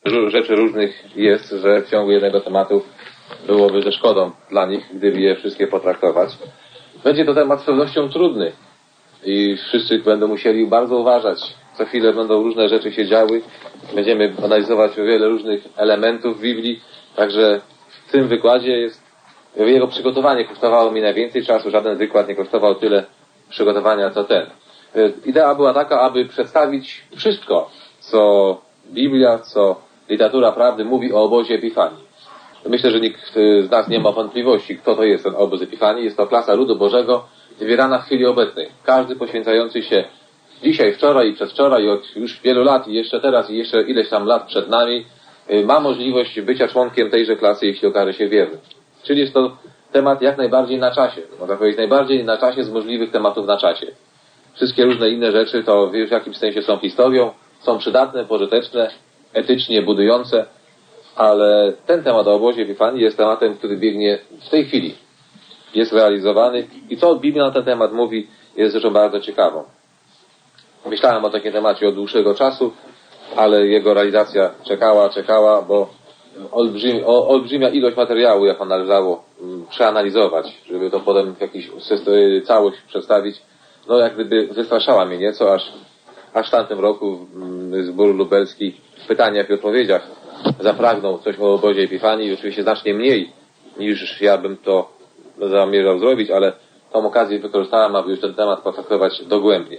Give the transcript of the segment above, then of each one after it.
rzeczy różnych jest, że w ciągu jednego tematu byłoby ze szkodą dla nich, gdyby je wszystkie potraktować. Będzie to temat z pewnością trudny i wszyscy będą musieli bardzo uważać. Co chwilę będą różne rzeczy się działy. Będziemy analizować wiele różnych elementów w Biblii, także w tym wykładzie jego przygotowanie kosztowało mi najwięcej czasu. Żaden wykład nie kosztował tyle przygotowania co ten. Idea była taka, aby przedstawić wszystko, co Biblia, co literatura prawdy mówi o obozie Epifanii. Myślę, że nikt z nas nie ma wątpliwości, kto to jest ten obóz Epifanii. Jest to klasa ludu Bożego wybierana w chwili obecnej. Każdy poświęcający się dzisiaj, wczoraj i przedwczoraj, od już wielu lat i jeszcze teraz i jeszcze ileś tam lat przed nami, ma możliwość bycia członkiem tejże klasy, jeśli okaże się wierny. Czyli jest to temat jak najbardziej na czasie. Można powiedzieć najbardziej na czasie z możliwych tematów na czasie. Wszystkie różne inne rzeczy to w jakimś sensie są historią, są przydatne, pożyteczne, etycznie budujące, ale ten temat o obozie Epifanii jest tematem, który biegnie w tej chwili. Jest realizowany i co Biblia na ten temat mówi, jest rzeczą bardzo ciekawą. Myślałem o takim temacie od dłuższego czasu, ale jego realizacja czekała, bo olbrzymia ilość materiału, jaką należało przeanalizować, żeby to potem w jakiś całość przedstawić, no jak gdyby wystraszała mnie nieco, aż w tamtym roku zbór lubelski w pytaniach i odpowiedziach zapragnął coś o obozie Epifanii, oczywiście znacznie mniej niż ja bym to zamierzał zrobić, ale tą okazję wykorzystałem, aby już ten temat potraktować dogłębnie.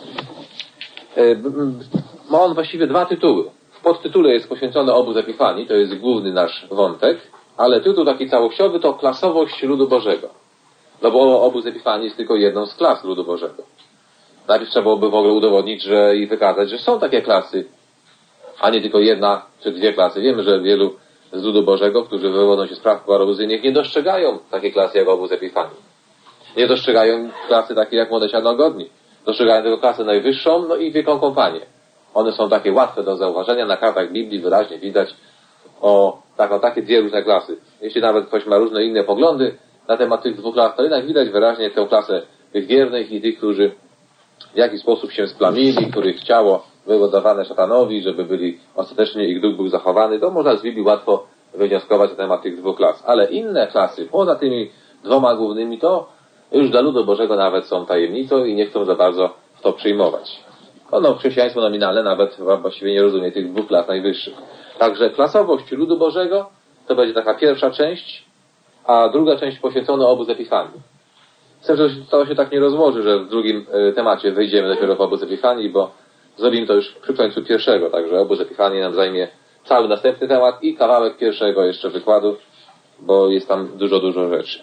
Ma on właściwie dwa tytuły. W podtytule jest poświęcony obóz Epifanii, to jest główny nasz wątek, ale tytuł taki całościowy to klasowość ludu Bożego. No bo obóz Epifanii jest tylko jedną z klas ludu Bożego. Najpierw trzeba byłoby w ogóle udowodnić i wykazać, że są takie klasy, a nie tylko jedna czy dwie klasy. Wiemy, że wielu z ludu Bożego, którzy wywodzą się z praw koarozyjnych, nie dostrzegają takiej klasy jak obóz Epifanii. Nie dostrzegają klasy takiej jak młode sianogodni. Dostrzegają tylko klasę najwyższą, no i wielką kompanię. One są takie łatwe do zauważenia. Na kartach Biblii wyraźnie widać takie dwie różne klasy. Jeśli nawet ktoś ma różne inne poglądy na temat tych dwóch klas, to jednak widać wyraźnie tę klasę tych wiernych i tych, którzy w jakiś sposób się splamili, których ciało było dawane szatanowi, żeby byli ostatecznie ich duch był zachowany. To można z Biblii łatwo wywnioskować na temat tych dwóch klas. Ale inne klasy, poza tymi dwoma głównymi, to już dla ludu Bożego nawet są tajemnicą i nie chcą za bardzo w to przyjmować. Chrześcijaństwo nominalne nawet właściwie nie rozumie tych dwóch klas najwyższych. Także klasowość ludu Bożego to będzie taka pierwsza część, a druga część poświęcona obóz Epifanii. Chcę, że to się tak nie rozłoży, że w drugim temacie wyjdziemy dopiero w obóz Epifanii, bo zrobimy to już przy końcu pierwszego, także obóz Epifanii nam zajmie cały następny temat i kawałek pierwszego jeszcze wykładu, bo jest tam dużo rzeczy.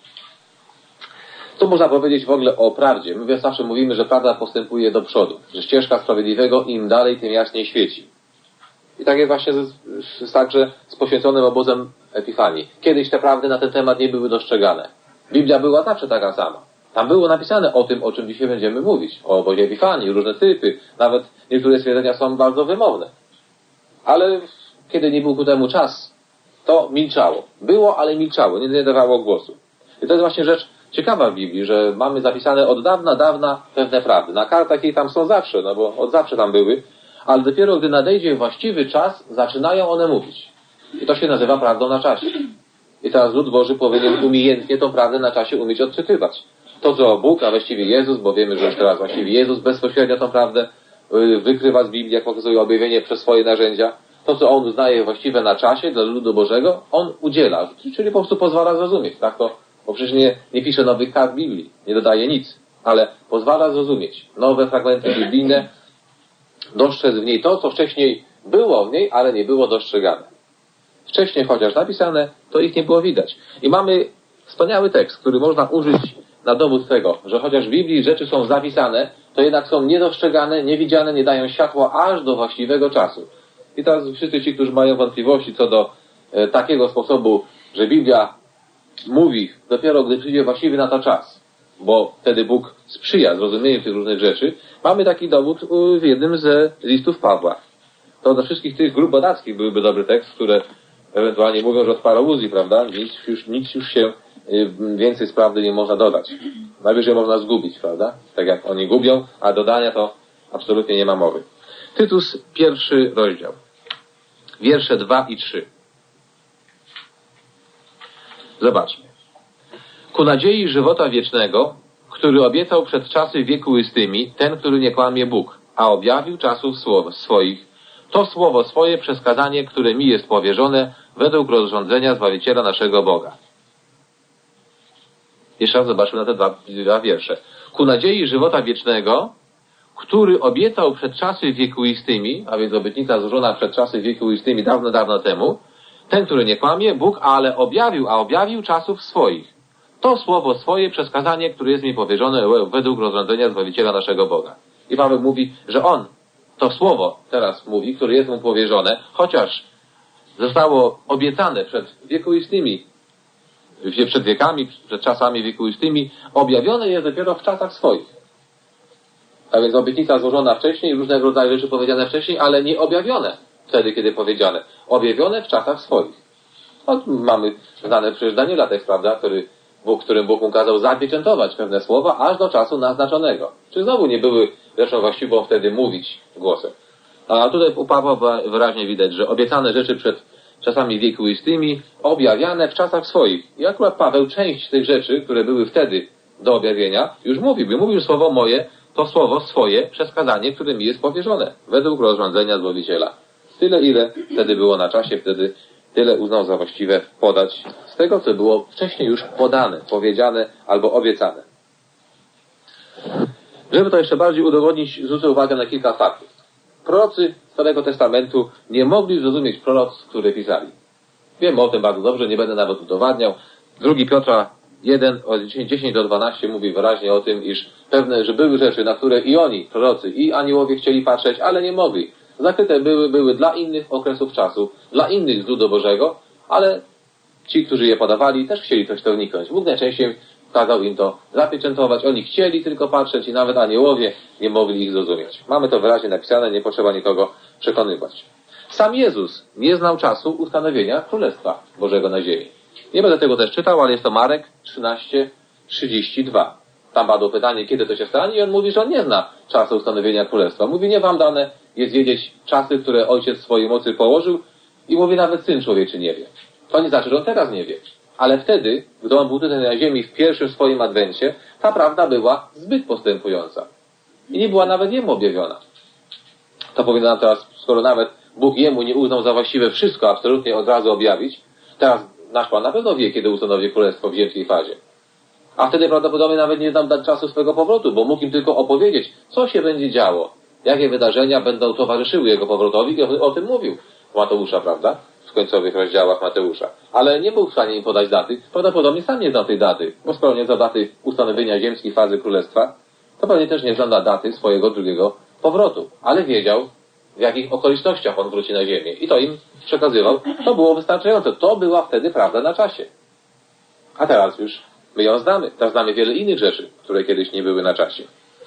Co można powiedzieć w ogóle o prawdzie? My zawsze mówimy, że prawda postępuje do przodu, że ścieżka sprawiedliwego im dalej, tym jaśniej świeci. I tak jest właśnie także z poświęconym obozem Epifanii. Kiedyś te prawdy na ten temat nie były dostrzegane. Biblia była zawsze taka sama. Tam było napisane o tym, o czym dzisiaj będziemy mówić. O obozie Epifanii, różne typy. Nawet niektóre stwierdzenia są bardzo wymowne. Ale kiedy nie był ku temu czas, to milczało. Było, ale milczało. Nie dawało głosu. I to jest właśnie rzecz ciekawa w Biblii, że mamy zapisane od dawna pewne prawdy. Na kartach jej tam są zawsze, no bo od zawsze tam były. Ale dopiero gdy nadejdzie właściwy czas, zaczynają one mówić. I to się nazywa prawdą na czasie. I teraz lud Boży powinien umiejętnie tą prawdę na czasie umieć odczytywać. To, co Bóg, a właściwie Jezus, bo wiemy, że już teraz właściwie Jezus bezpośrednio tą prawdę wykrywa z Biblii, jak pokazuje objawienie przez swoje narzędzia. To, co On uznaje właściwe na czasie dla ludu Bożego, On udziela. Czyli po prostu pozwala zrozumieć. Tak to, bo przecież nie pisze nowych kart Biblii, nie dodaje nic, ale pozwala zrozumieć nowe fragmenty biblijne, dostrzec w niej to, co wcześniej było w niej, ale nie było dostrzegane. Wcześniej chociaż napisane, to ich nie było widać. I mamy wspaniały tekst, który można użyć na dowód tego, że chociaż w Biblii rzeczy są zapisane, to jednak są niedostrzegane, niewidziane, nie dają światła aż do właściwego czasu. I teraz wszyscy ci, którzy mają wątpliwości co do takiego sposobu, że Biblia mówi dopiero, gdy przyjdzie właściwy na to czas, bo wtedy Bóg sprzyja zrozumieniu tych różnych rzeczy, mamy taki dowód w jednym ze listów Pawła. To dla wszystkich tych grup badackich byłby dobry tekst, które ewentualnie mówią, że od parałuzji, prawda? Nic już się więcej z prawdy nie można dodać. Najwyżej można zgubić, prawda? Tak jak oni gubią, a dodania to absolutnie nie ma mowy. Tytus, 1 rozdział. wiersze 2 i 3. Zobaczmy. Ku nadziei żywota wiecznego, który obiecał przed czasy wiekuistymi, ten, który nie kłamie Bóg, a objawił czasów swoich, to słowo swoje przez kazanie, które mi jest powierzone według rozrządzenia Zbawiciela naszego Boga. Jeszcze raz zobaczmy na te dwa wiersze. Ku nadziei żywota wiecznego, który obiecał przed czasy wiekuistymi, a więc obietnica złożona przed czasy wiekuistymi dawno, dawno temu, ten, który nie kłamie, Bóg, ale objawił czasów swoich. To słowo swoje przez kazanie, które jest mi powierzone według rozrządzenia Zbawiciela naszego Boga. I Paweł mówi, że on to słowo teraz mówi, które jest mu powierzone, chociaż zostało obiecane przed wiekuistymi, przed wiekami, przed czasami wiekuistymi, objawione jest dopiero w czasach swoich. A więc obietnica złożona wcześniej, różnego rodzaju rzeczy powiedziane wcześniej, ale nie objawione wtedy, kiedy powiedziane. Objawione w czasach swoich. Mamy znane przecież Daniela tekst, prawda, którym Bóg mu kazał zapieczętować pewne słowa aż do czasu naznaczonego. Czy znowu nie były rzeczą właściwą wtedy mówić głosem. A tutaj u Pawła wyraźnie widać, że obiecane rzeczy przed czasami wiekuistymi, objawiane w czasach swoich. I akurat Paweł część tych rzeczy, które były wtedy do objawienia, już mówił. Mówił słowo moje, to słowo swoje przez kazanie, które mi jest powierzone, według rozrządzenia Zbawiciela. Tyle, ile wtedy było na czasie, wtedy tyle uznał za właściwe podać z tego, co było wcześniej już podane, powiedziane albo obiecane. Żeby to jeszcze bardziej udowodnić, zwrócę uwagę na kilka faktów. Prorocy Starego Testamentu nie mogli zrozumieć proroctw, które pisali. Wiemy o tym bardzo dobrze, nie będę nawet udowadniał. 2 Piotra 1, od 10 do 12 mówi wyraźnie o tym, iż że były rzeczy, na które i oni, prorocy, i aniołowie chcieli patrzeć, ale nie mogli. Zakryte były dla innych okresów czasu, dla innych z ludu Bożego, ale ci, którzy je podawali, też chcieli coś to wniknąć. Bóg najczęściej kazał im to zapieczętować. Oni chcieli tylko patrzeć i nawet aniołowie nie mogli ich zrozumieć. Mamy to wyraźnie napisane, nie potrzeba nikogo przekonywać. Sam Jezus nie znał czasu ustanowienia Królestwa Bożego na ziemi. Nie będę tego też czytał, ale jest to Marek 13:32. Tam padło pytanie, kiedy to się stanie, i on mówi, że on nie zna czasu ustanowienia Królestwa. Mówi, nie wam dane jest wiedzieć czasy, które Ojciec w swojej mocy położył, i mówi, nawet Syn Człowieczy nie wie. To nie znaczy, że on teraz nie wie. Ale wtedy, gdy on był tutaj na ziemi w pierwszym swoim adwencie, ta prawda była zbyt postępująca. I nie była nawet jemu objawiona. To powinno nam teraz, skoro nawet Bóg jemu nie uznał za właściwe wszystko absolutnie od razu objawić, teraz nasz Pan na pewno wie, kiedy ustanowi Królestwo w ziemskiej fazie. A wtedy prawdopodobnie nawet nie znam dać czasu swego powrotu, bo mógł im tylko opowiedzieć, co się będzie działo, jakie wydarzenia będą towarzyszyły jego powrotowi, i o tym mówił Mateusza, prawda? W końcowych rozdziałach Mateusza. Ale nie był w stanie im podać daty. Prawdopodobnie sam nie znał tej daty, bo skoro nie znał daty ustanowienia ziemskiej fazy królestwa, to pewnie też nie znał daty swojego drugiego powrotu. Ale wiedział, w jakich okolicznościach on wróci na ziemię. I to im przekazywał. To było wystarczające. To była wtedy prawda na czasie. A teraz już my ją znamy. Teraz znamy wiele innych rzeczy, które kiedyś nie były na czasie.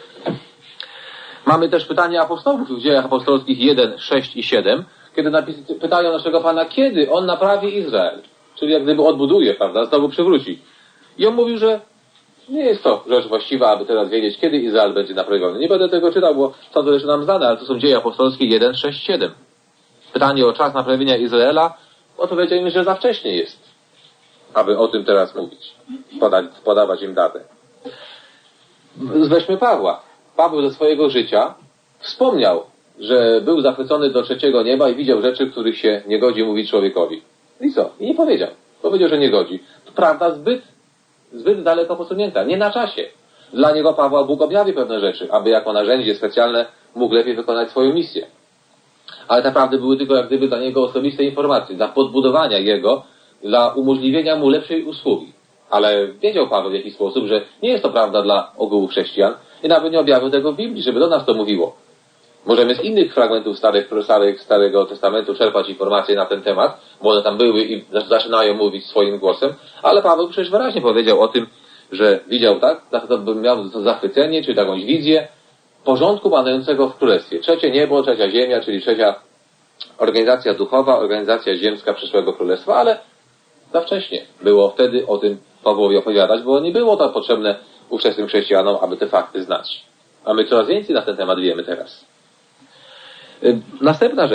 Mamy też pytanie apostołów w Dziejach Apostolskich 1, 6 i 7, kiedy pytają naszego Pana, kiedy On naprawi Izrael. Czyli jak gdyby odbuduje, prawda, znowu przywróci. I on mówił, że nie jest to rzecz właściwa, aby teraz wiedzieć, kiedy Izrael będzie naprawiony. Nie będę tego czytał, bo są to rzeczy nam znane, ale to są Dzieje Apostolskie 1, 6, 7. Pytanie o czas naprawienia Izraela, odpowiedział im, że za wcześnie jest, aby o tym teraz mówić, podawać im datę. Weźmy Pawła. Paweł ze swojego życia wspomniał, że był zachwycony do trzeciego nieba i widział rzeczy, których się nie godzi mówić człowiekowi. I co? I nie powiedział. Powiedział, że nie godzi. To prawda zbyt daleko posunięta. Nie na czasie. Dla niego Pawła Bóg objawi pewne rzeczy, aby jako narzędzie specjalne mógł lepiej wykonać swoją misję. Ale te prawdy były tylko jak gdyby dla niego osobiste informacje, dla podbudowania jego, dla umożliwienia mu lepszej usługi. Ale wiedział Paweł w jakiś sposób, że nie jest to prawda dla ogółu chrześcijan i nawet nie objawił tego w Biblii, żeby do nas to mówiło. Możemy z innych fragmentów Starego Testamentu czerpać informacje na ten temat, bo one tam były i zaczynają mówić swoim głosem, ale Paweł przecież wyraźnie powiedział o tym, że widział, tak? Miał to zachwycenie, czy jakąś wizję porządku panującego w Królestwie. Trzecie niebo, trzecia ziemia, czyli trzecia organizacja duchowa, organizacja ziemska przyszłego Królestwa, ale za wcześnie było wtedy o tym Pawłowi opowiadać, bo nie było to potrzebne ówczesnym chrześcijanom, aby te fakty znać. A my coraz więcej na ten temat wiemy teraz. Następna rzecz.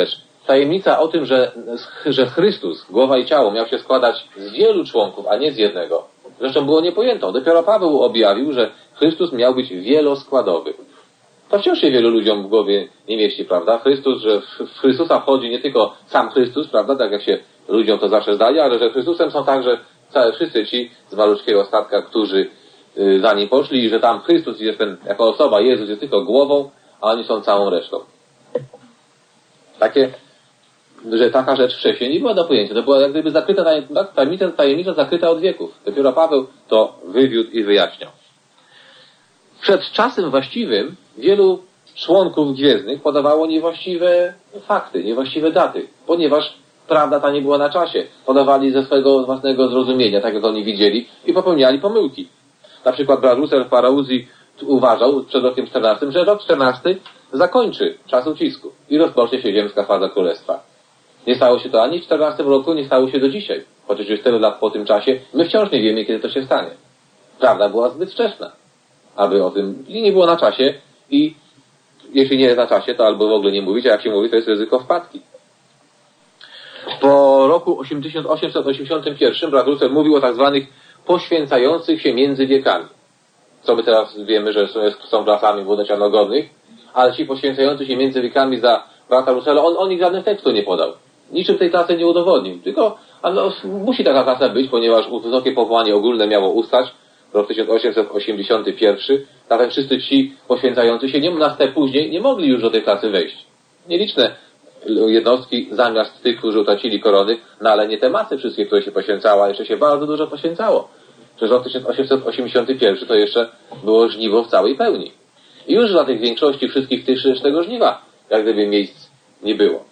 tajemnica o tym, że Chrystus, głowa i ciało, miał się składać z wielu członków, a nie z jednego, zresztą było niepojętą. Dopiero Paweł objawił, że Chrystus miał być wieloskładowy. To wciąż się wielu ludziom w głowie nie mieści, prawda? Że w Chrystusa wchodzi nie tylko sam Chrystus, prawda, tak jak się ludziom to zawsze zdaje, ale że Chrystusem są także wszyscy ci z maluczkiego statka, którzy za nim poszli i że tam Chrystus jest jako osoba, Jezus jest tylko głową, a oni są całą resztą. Że taka rzecz wcześniej nie była do pojęcia. To była jak gdyby zakryta tajemnica zakryta od wieków. Dopiero Paweł to wywiódł i wyjaśniał. Przed czasem właściwym wielu członków gwiezdnych podawało niewłaściwe fakty, niewłaściwe daty, ponieważ prawda ta nie była na czasie. Podawali ze swego własnego zrozumienia, tak jak oni widzieli, i popełniali pomyłki. Na przykład brat Russell w Parauzji uważał przed rokiem 14, że rok 14 zakończy czas ucisku i rozpocznie się ziemska faza królestwa. Nie stało się to ani w 14 roku, nie stało się do dzisiaj. Chociaż już tyle lat po tym czasie, my wciąż nie wiemy, kiedy to się stanie. Prawda była zbyt wczesna, aby o tym nie było na czasie i jeśli nie jest na czasie, to albo w ogóle nie mówić, a jak się mówi, to jest ryzyko wpadki. Po roku 881 brat Russell mówił o tak zwanych poświęcających się między wiekami. Co my teraz wiemy, że są klasami błogosianogodnych, ale ci poświęcający się między wiekami za brata Russella, on ich żadnym tekstu nie podał. Niczym tej klasy nie udowodnił. Tylko musi taka klasa być, ponieważ wysokie powołanie ogólne miało ustać, rok 1881, zatem wszyscy ci poświęcający się później nie mogli już do tej klasy wejść. Nieliczne jednostki zamiast tych, którzy utracili korony, no ale nie te masy wszystkie, które się poświęcały, jeszcze się bardzo dużo poświęcało. Przecież rok 1881 to jeszcze było żniwo w całej pełni. I już dla tych większości wszystkich tych tego żniwa, jak gdyby miejsc nie było.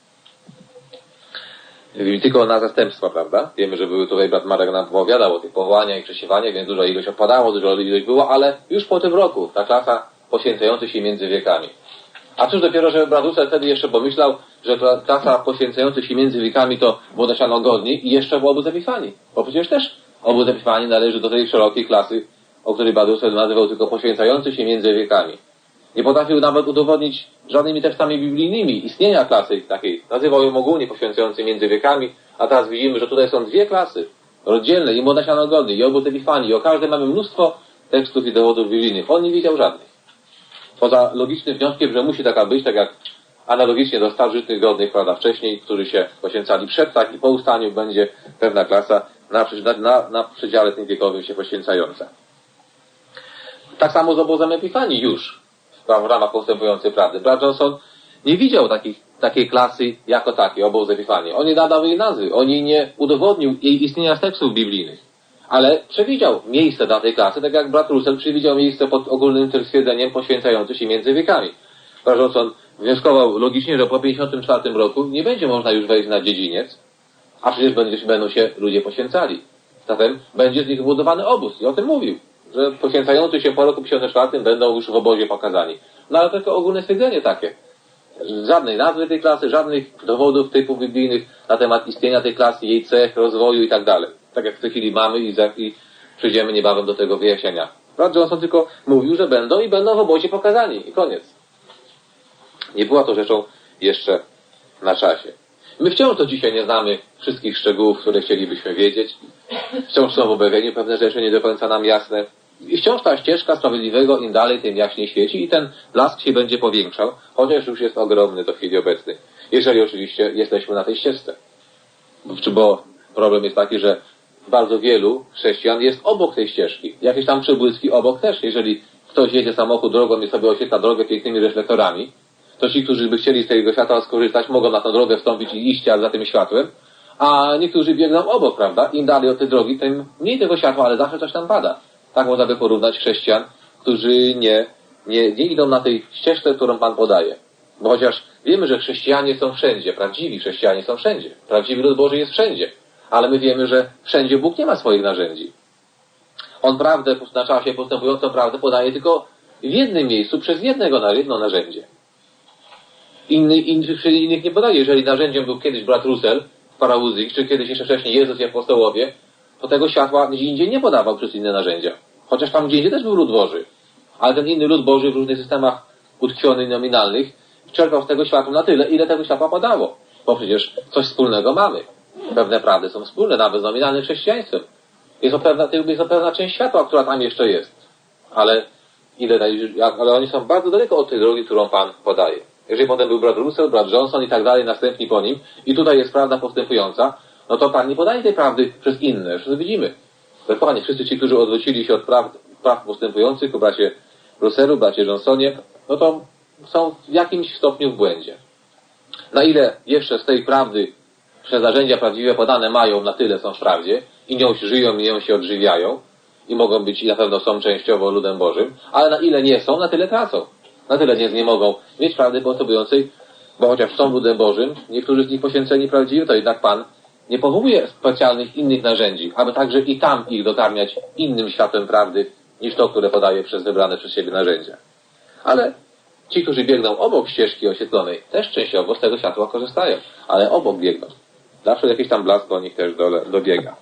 Tylko na zastępstwa, prawda? Wiemy, że były tutaj, brat Marek nam opowiadał o tych powołaniach i przesiewaniach, więc duża ilość odpadało, duża ilość było, ale już po tym roku ta klasa poświęcająca się między wiekami. A cóż dopiero, że brat Russell wtedy jeszcze pomyślał, że ta klasa poświęcająca się między wiekami to błogosianogodni i jeszcze w obóz Epifanii. Bo przecież też obóz Epifanii należy do tej szerokiej klasy, o której brat Russell nazywał tylko poświęcający się między wiekami. Nie potrafił nawet udowodnić żadnymi tekstami biblijnymi istnienia klasy takiej. Nazywał ją ogólnie poświęcający między wiekami, a teraz widzimy, że tutaj są dwie klasy rozdzielne, i błogosianogodni, i obóz Epifanii, i o każdej mamy mnóstwo tekstów i dowodów biblijnych. On nie widział żadnych. Poza logicznym wnioskiem, że musi taka być, tak jak analogicznie do starożytnych godnych, prawda, wcześniej, którzy się poświęcali przed, tak i po ustaniu będzie pewna klasa na przedziale tym wiekowym się poświęcająca. Tak samo z obozem Epifanii już w ramach postępującej prawdy. Brat Johnson nie widział takiej klasy jako takiej, obóz Epifanii. On nie nadał jej nazwy, on jej nie udowodnił jej istnienia z tekstów biblijnych. Ale przewidział miejsce dla tej klasy, tak jak brat Russell przewidział miejsce pod ogólnym stwierdzeniem poświęcający się między wiekami. Brat Johnson wnioskował logicznie, że po 54 roku nie będzie można już wejść na dziedziniec, a przecież będą się ludzie poświęcali. Zatem będzie z nich wybudowany obóz. I o tym mówił, że poświęcający się po roku 54 będą już w obozie pokazani. No ale tylko ogólne stwierdzenie takie. Żadnej nazwy tej klasy, żadnych dowodów typu biblijnych na temat istnienia tej klasy, jej cech, rozwoju i tak dalej. Tak jak w tej chwili mamy i przyjdziemy niebawem do tego wyjaśnienia. Brat Johnson tylko mówił, że będą w obozie pokazani. I koniec. Nie była to rzeczą jeszcze na czasie. My wciąż do dzisiaj nie znamy wszystkich szczegółów, które chcielibyśmy wiedzieć. Wciąż są w objawieniu pewne rzeczy nie do końca nam jasne. I wciąż ta ścieżka sprawiedliwego im dalej, tym jaśniej świeci i ten blask się będzie powiększał, chociaż już jest ogromny do chwili obecnej. Jeżeli oczywiście jesteśmy na tej ścieżce. Bo problem jest taki, że bardzo wielu chrześcijan jest obok tej ścieżki. Jakieś tam przebłyski obok też. Jeżeli ktoś jedzie samochód drogą i sobie oświetla drogę pięknymi reflektorami, to ci, którzy by chcieli z tego światła skorzystać, mogą na tę drogę wstąpić i iść za tym światłem, a niektórzy biegną obok, prawda? Im dalej od tej drogi, tym mniej tego światła, ale zawsze coś tam pada. Tak można by porównać chrześcijan, którzy nie idą na tej ścieżce, którą Pan podaje. Bo chociaż wiemy, że chrześcijanie są wszędzie, prawdziwi chrześcijanie są wszędzie, prawdziwy lud Boży jest wszędzie, ale my wiemy, że wszędzie Bóg nie ma swoich narzędzi. On prawdę, na czasie postępującą prawdę podaje tylko w jednym miejscu, przez jedno narzędzie. Innych nie podaje. Jeżeli narzędziem był kiedyś brat Russell w Parauzji, czy kiedyś jeszcze wcześniej Jezus i apostołowie, to tego światła gdzie indziej nie podawał przez inne narzędzia. Chociaż tam gdzie indziej też był lud Boży. Ale ten inny lud Boży w różnych systemach utkwiony nominalnych czerpał z tego światła na tyle, ile tego światła padało. bo przecież coś wspólnego mamy. Pewne prawdy są wspólne, nawet z nominalnym chrześcijaństwem. Jest to pewna część światła, która tam jeszcze jest. Ale oni są bardzo daleko od tej drogi, którą Pan podaje. Jeżeli potem był brat Russell, brat Johnson i tak dalej, następni po nim, i tutaj jest prawda postępująca, no to Pan nie podaje tej prawdy przez inne. Już to widzimy. Dokładnie wszyscy ci, którzy odwrócili się od praw postępujących, o bracie Russellu, bracie Johnsonie, no to są w jakimś stopniu w błędzie. Na ile jeszcze z tej prawdy przez narzędzia prawdziwe podane mają, na tyle są w prawdzie i nią żyją i nią się odżywiają i mogą być i na pewno są częściowo ludem Bożym, ale na ile nie są, na tyle tracą. Na tyle nie mogą mieć prawdy postępującej, bo chociaż są ludem Bożym, niektórzy z nich poświęceni prawdziwie, to jednak Pan nie powołuje specjalnych innych narzędzi, aby także i tam ich dokarmiać innym światłem prawdy niż to, które podaje przez wybrane przez siebie narzędzia. Ale ci, którzy biegną obok ścieżki oświetlonej, też częściowo z tego światła korzystają, ale obok biegną. Zawsze jakiś tam blask do nich też dobiega.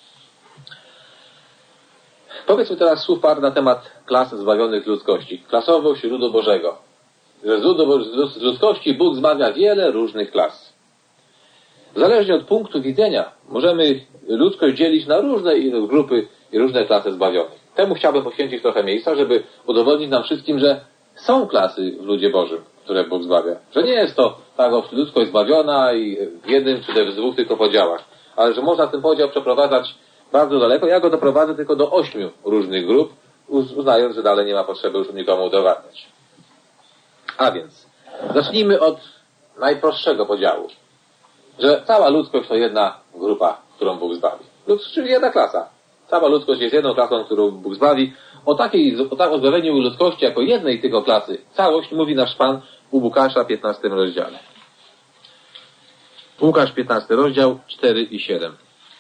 Powiedzmy teraz słów parę na temat klas zbawionych ludzkości. Klasowość ludu Bożego. Że z ludzkości Bóg zbawia wiele różnych klas. Zależnie od punktu widzenia możemy ludzkość dzielić na różne grupy i różne klasy zbawionych. Temu chciałbym poświęcić trochę miejsca, żeby udowodnić nam wszystkim, że są klasy w ludzie Bożym, które Bóg zbawia. Że nie jest to tak, ludzkość zbawiona i w jednym czy w dwóch tylko podziałach, ale że można ten podział przeprowadzać bardzo daleko. Ja go doprowadzę tylko do 8 różnych grup, uznając, że dalej nie ma potrzeby już nikomu udowadniać. A więc, zacznijmy od najprostszego podziału. Że cała ludzkość to jedna grupa, którą Bóg zbawi. Czyli jedna klasa. Cała ludzkość jest jedną klasą, którą Bóg zbawi. O zbawieniu ludzkości jako jednej tylko klasy całość mówi nasz Pan u Łukasza 15 rozdziale. Łukasz 15 rozdział 4 i 7.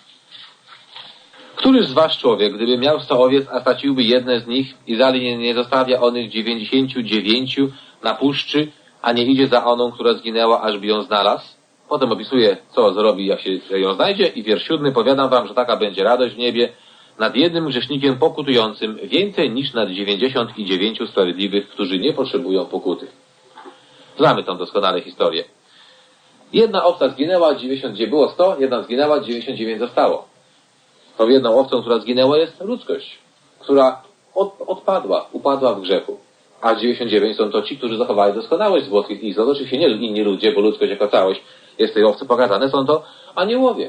Któryż z was człowiek, gdyby miał 100 owiec, a straciłby jedne z nich i dalej nie zostawia onych 99 na puszczy, a nie idzie za oną, która zginęła, ażby ją znalazł? Potem opisuje, co zrobi, jak się ją znajdzie, i wiersz 7. Powiadam wam, że taka będzie radość w niebie nad jednym grzesznikiem pokutującym więcej niż nad 99 sprawiedliwych, którzy nie potrzebują pokuty. Znamy tą doskonale historię. Jedna owca zginęła, 99 było 100, jedna zginęła, 99 zostało. Tą jedną owcą, która zginęła, jest ludzkość, która upadła w grzechu. A 99 są to ci, którzy zachowali doskonałość z włoskich istot. Oczywiście nie inni ludzie, bo ludzkość jako całość jest w tej owce pokazane, są to aniołowie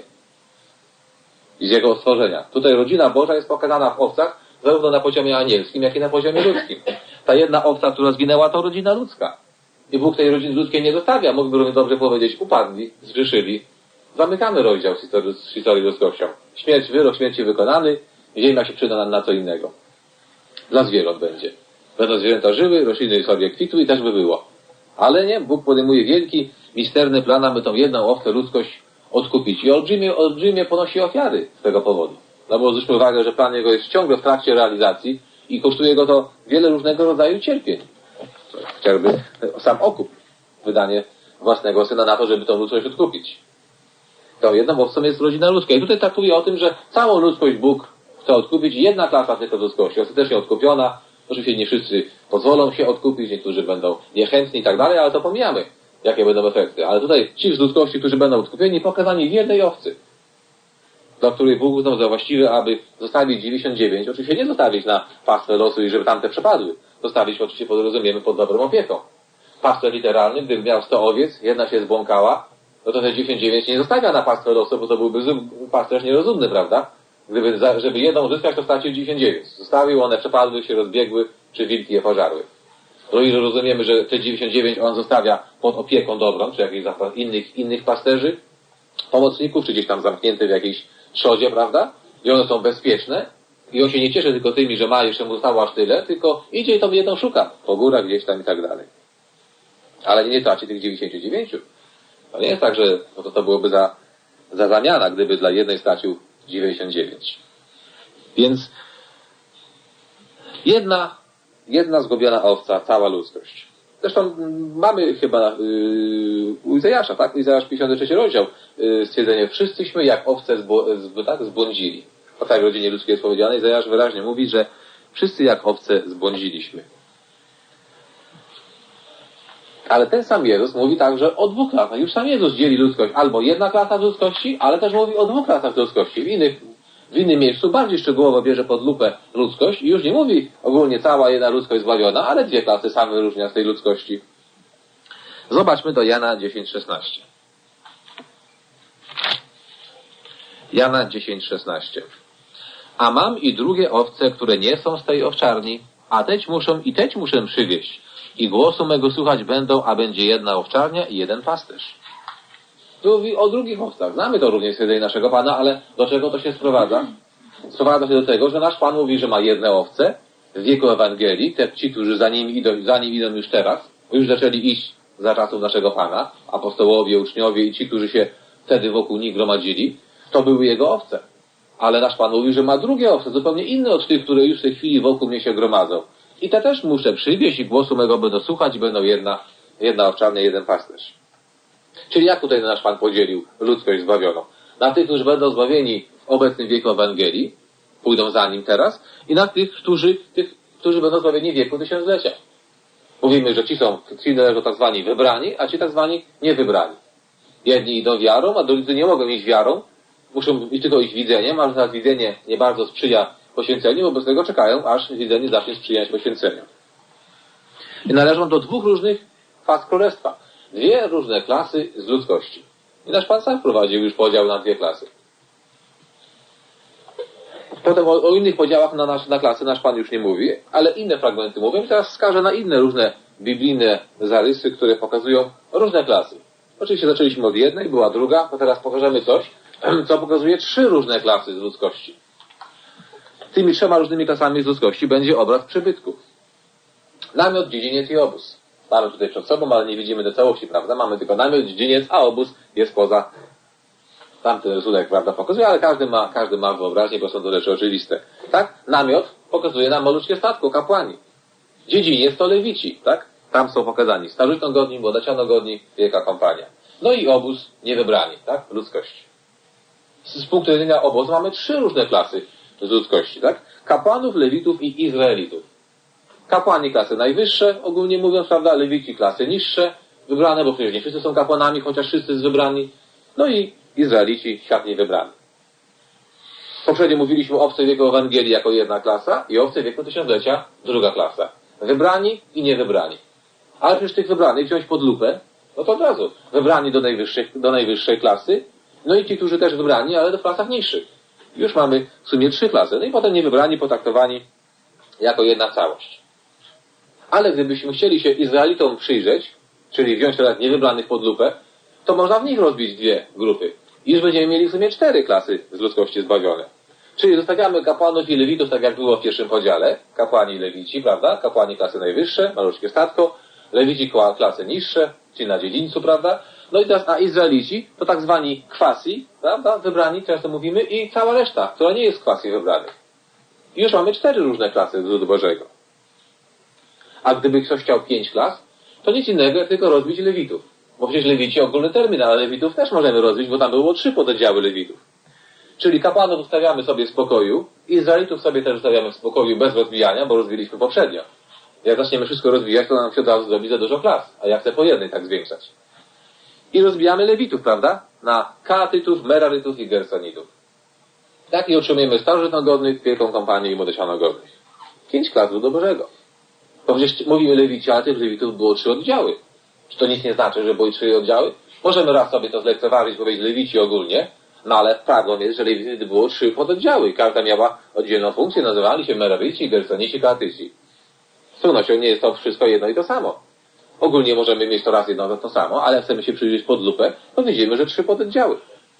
z jego stworzenia. Tutaj rodzina Boża jest pokazana w owcach zarówno na poziomie anielskim, jak i na poziomie ludzkim. Ta jedna owca, która zginęła, to rodzina ludzka. I Bóg tej rodziny ludzkiej nie zostawia. Mógłby dobrze powiedzieć, upadli, zgrzeszyli. Zamykamy rozdział z historii ludzkością. Wyrok śmierci wykonany, ziemia się przyda nam na co innego. Dla zwierząt będzie. Będą zwierzęta żyły, rośliny sobie kwitły i też by było. Ale nie, Bóg podejmuje wielki, misterny plan, aby tą jedną owcę ludzkość odkupić. I olbrzymie ponosi ofiary z tego powodu. No bo zwróćmy uwagę, że plan jego jest ciągle w trakcie realizacji i kosztuje go to wiele różnego rodzaju cierpień. Chociażby sam okup, wydanie własnego syna na to, żeby tą ludzkość odkupić. Tą jedną owcą jest rodzina ludzka. I tutaj traktuje o tym, że całą ludzkość Bóg chce odkupić. Jedna klasa tylko ludzkości, ostatecznie odkupiona. Oczywiście nie wszyscy pozwolą się odkupić, niektórzy będą niechętni i tak dalej, ale to pomijamy, jakie będą efekty. Ale tutaj ci z ludzkości, którzy będą odkupieni, pokazani w jednej owcy, dla której Bóg uznał za właściwe, aby zostawić 99, oczywiście nie zostawić na pastwę losu i żeby tamte przepadły. Zostawić oczywiście, rozumiemy, pod dobrą opieką. Pastwę literalny, gdyby miał 100 owiec, jedna się zbłąkała, no to te 99 nie zostawia na pastwę losu, bo to byłby pasterz nierozumny, prawda? Żeby jedną uzyskać, to stracił 99. Zostawił, one przepadły, się rozbiegły, czy wilki je pożarły. No i rozumiemy, że te 99 on zostawia pod opieką dobrą, czy jakichś innych pasterzy, pomocników, czy gdzieś tam zamknięte w jakiejś trzodzie, prawda? I one są bezpieczne. I on się nie cieszy tylko tymi, że ma, jeszcze mu zostało aż tyle, tylko idzie i tą jedną szuka. Po górach gdzieś tam i tak dalej. Ale nie traci tych 99. To nie jest tak, że to byłoby za zamiana, gdyby dla jednej stracił 99. Więc jedna zgubiona owca, cała ludzkość. Zresztą mamy chyba u Izajasza, tak? Izajasz 53 rozdział, stwierdzenie, wszyscyśmy jak owce zbłądzili. O tak w rodzinie ludzkiej jest powiedziane. Izajasz wyraźnie mówi, że wszyscy jak owce zbłądziliśmy. Ale ten sam Jezus mówi także o dwóch klasach. Już sam Jezus dzieli ludzkość albo jedna klasa ludzkości, ale też mówi o dwóch klasach ludzkości. W innym miejscu bardziej szczegółowo bierze pod lupę ludzkość i już nie mówi ogólnie cała jedna ludzkość zbawiona, ale dwie klasy sam wyróżnia z tej ludzkości. Zobaczmy do Jana 10:16. Jana 10:16. A mam i drugie owce, które nie są z tej owczarni, a teć muszę przywieźć. I głosu mego słuchać będą, a będzie jedna owczarnia i jeden pasterz. Tu mówi o drugich owcach. Znamy to również z jednej naszego Pana, ale do czego to się sprowadza? Sprowadza się do tego, że nasz Pan mówi, że ma jedne owce w wieku Ewangelii, ci, którzy za nim idą już teraz, już zaczęli iść za czasów naszego Pana, apostołowie, uczniowie i ci, którzy się wtedy wokół nich gromadzili, to były jego owce. Ale nasz Pan mówi, że ma drugie owce, zupełnie inne od tych, które już w tej chwili wokół mnie się gromadzą. I te też muszę przywieźć i głosu mego będą słuchać i będą jedna owczarnia i jeden pasterz. Czyli jak tutaj nasz Pan podzielił ludzkość zbawioną? Na tych, którzy będą zbawieni w obecnym wieku Ewangelii, pójdą za nim teraz, i na tych, którzy będą zbawieni w wieku tysiąclecia. Mówimy, że ci należą tak zwani wybrani, a ci tak zwani niewybrani. Jedni idą wiarą, a drudzy nie mogą iść wiarą, muszą iść tylko iść widzeniem, a że teraz widzenie nie bardzo sprzyja poświęceniu, wobec tego czekają, aż widzenie zacznie sprzyjać poświęceniu. I należą do dwóch różnych faz królestwa. Dwie różne klasy z ludzkości. I nasz Pan sam wprowadził już podział na dwie klasy. Potem o innych podziałach na klasy nasz Pan już nie mówi, ale inne fragmenty mówią. I teraz wskażę na inne różne biblijne zarysy, które pokazują różne klasy. Oczywiście zaczęliśmy od jednej, była druga, to teraz pokażemy coś, co pokazuje trzy różne klasy z ludzkości. Tymi trzema różnymi klasami z ludzkości będzie obraz przybytków. Namiot, dziedziniec i obóz. Mamy tutaj przed sobą, ale nie widzimy do całości, prawda? Mamy tylko namiot, dziedziniec, a obóz jest poza. Tamten rysunek, prawda, pokazuje, ale każdy ma wyobraźnię, bo są to rzeczy oczywiste. Tak? Namiot pokazuje nam malutkie statko, kapłani. Dziedziniec to lewici, tak? Tam są pokazani starożytnogodni, młodacianogodni, wielka kompania. No i obóz niewybrani, tak? Ludzkość. Z punktu widzenia obozu mamy trzy różne klasy z ludzkości, tak? Kapłanów, lewitów i izraelitów. Kapłani klasy najwyższe, ogólnie mówiąc, prawda, lewici klasy niższe, wybrane, bo przecież nie wszyscy są kapłanami, chociaż wszyscy jest wybrani. No i Izraelici, świat niewybrany. Poprzednio mówiliśmy o owce wieku Ewangelii jako jedna klasa i owce wieku tysiąclecia druga klasa. Wybrani i niewybrani. Ale przecież tych wybranych wziąć pod lupę, no to od razu. Wybrani do najwyższej klasy, no i ci, którzy też wybrani, ale w klasach niższych. Już mamy w sumie trzy klasy. No i potem niewybrani, potraktowani jako jedna całość. Ale gdybyśmy chcieli się Izraelitom przyjrzeć, czyli wziąć teraz niewybranych pod lupę, to można w nich rozbić dwie grupy. I już będziemy mieli w sumie cztery klasy z ludzkości zbawione. Czyli zostawiamy kapłanów i lewitów, tak jak było w pierwszym podziale. Kapłani i lewici, prawda? Kapłani klasy najwyższe, malutkie statko. Lewici klasy niższe, czyli na dziedzińcu, prawda? No i teraz, a Izraelici to tak zwani kwasi, prawda? Wybrani, często mówimy, i cała reszta, która nie jest kwasi wybranych. I już mamy cztery różne klasy z ludu Bożego. A gdyby ktoś chciał 5 klas, to nic innego jak tylko rozbić lewitów. Bo przecież lewici ogólny termin, ale lewitów też możemy rozbić, bo tam było 3 pododdziały lewitów. Czyli kapłanów ustawiamy sobie w spokoju, Izraelitów sobie też ustawiamy w spokoju bez rozbijania, bo rozbiliśmy poprzednio. Jak zaczniemy wszystko rozwijać, to nam się od razu zrobi za dużo klas, a ja chcę po jednej tak zwiększać. I rozbijamy lewitów, prawda? Na Keatytów, Merarytów i Gersonitów. Tak i otrzymujemy starożytnogodnych, wielką kompanię i młodościanogodnych. 5 klas ludu Bożego. Bo przecież mówimy lewici, ale tych lewitów było 3 oddziały. Czy to nic nie znaczy, że były 3 oddziały? Możemy raz sobie to zlekceważyć, powiedzieć lewici ogólnie, no ale prawdą jest, że lewitów było 3 pododdziały. Każda miała oddzielną funkcję, nazywali się Meraryci, Gersonici, Keatyci. Z pewnością nie jest to wszystko jedno i to samo. Ogólnie możemy mieć to raz jedno to samo, ale jak chcemy się przyjrzeć pod lupę, to widzimy, że 3 pododdziały.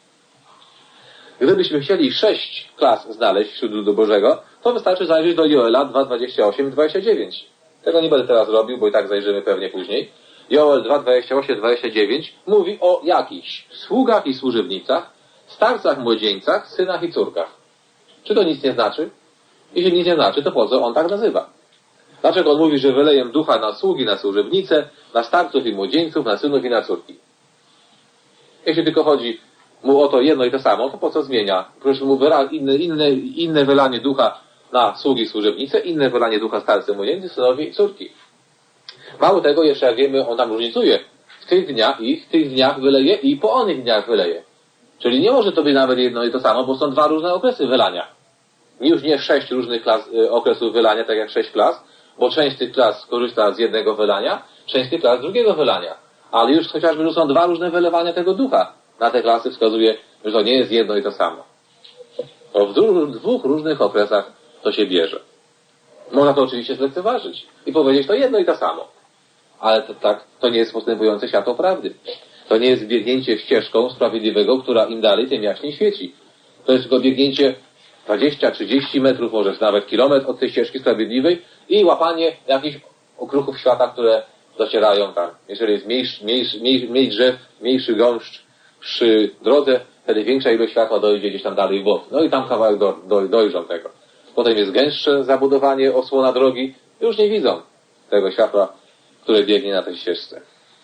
Gdybyśmy chcieli 6 klas znaleźć wśród ludu Bożego, to wystarczy zajrzeć do Joela 2:28 i 29. Tego nie będę teraz robił, bo i tak zajrzymy pewnie później. Joel 2:28-29 mówi o jakichś sługach i służebnicach, starcach, młodzieńcach, synach i córkach. Czy to nic nie znaczy? Jeśli nic nie znaczy, to po co on tak nazywa? Dlaczego on mówi, że wyleję ducha na sługi, na służebnice, na starców i młodzieńców, na synów i na córki? Jeśli tylko chodzi mu o to jedno i to samo, to po co zmienia? Przecież mu inne wylanie ducha na sługi i służebnice, inne wylanie ducha starcy, młodzieńcy, synowie i córki. Mało tego, jeszcze jak wiemy, on tam różnicuje. W tych dniach wyleje i po onych dniach wyleje. Czyli nie może to być nawet jedno i to samo, bo są dwa różne okresy wylania. Już nie 6 różnych okresów wylania, tak jak 6 klas, bo część z tych klas korzysta z jednego wylania, część z tych klas z drugiego wylania. Ale już chociażby, że są dwa różne wylewania tego ducha. Na te klasy wskazuje, że to nie jest jedno i to samo. To w dwóch różnych okresach to się bierze. Można to oczywiście zlekceważyć i powiedzieć to jedno i to samo. Ale to nie jest postępujące światło prawdy. To nie jest biegnięcie ścieżką sprawiedliwego, która im dalej, tym jaśniej świeci. To jest tylko biegnięcie 20-30 metrów, może nawet kilometr od tej ścieżki sprawiedliwej i łapanie jakichś okruchów świata, które docierają tam. Jeżeli jest mniej drzew, mniejszy gąszcz przy drodze, wtedy większa ilość światła dojdzie gdzieś tam dalej w bok. No i tam kawałek dojrzą tego. Potem jest gęstsze zabudowanie, osłona drogi. Już nie widzą tego światła, które biegnie na tej ścieżce.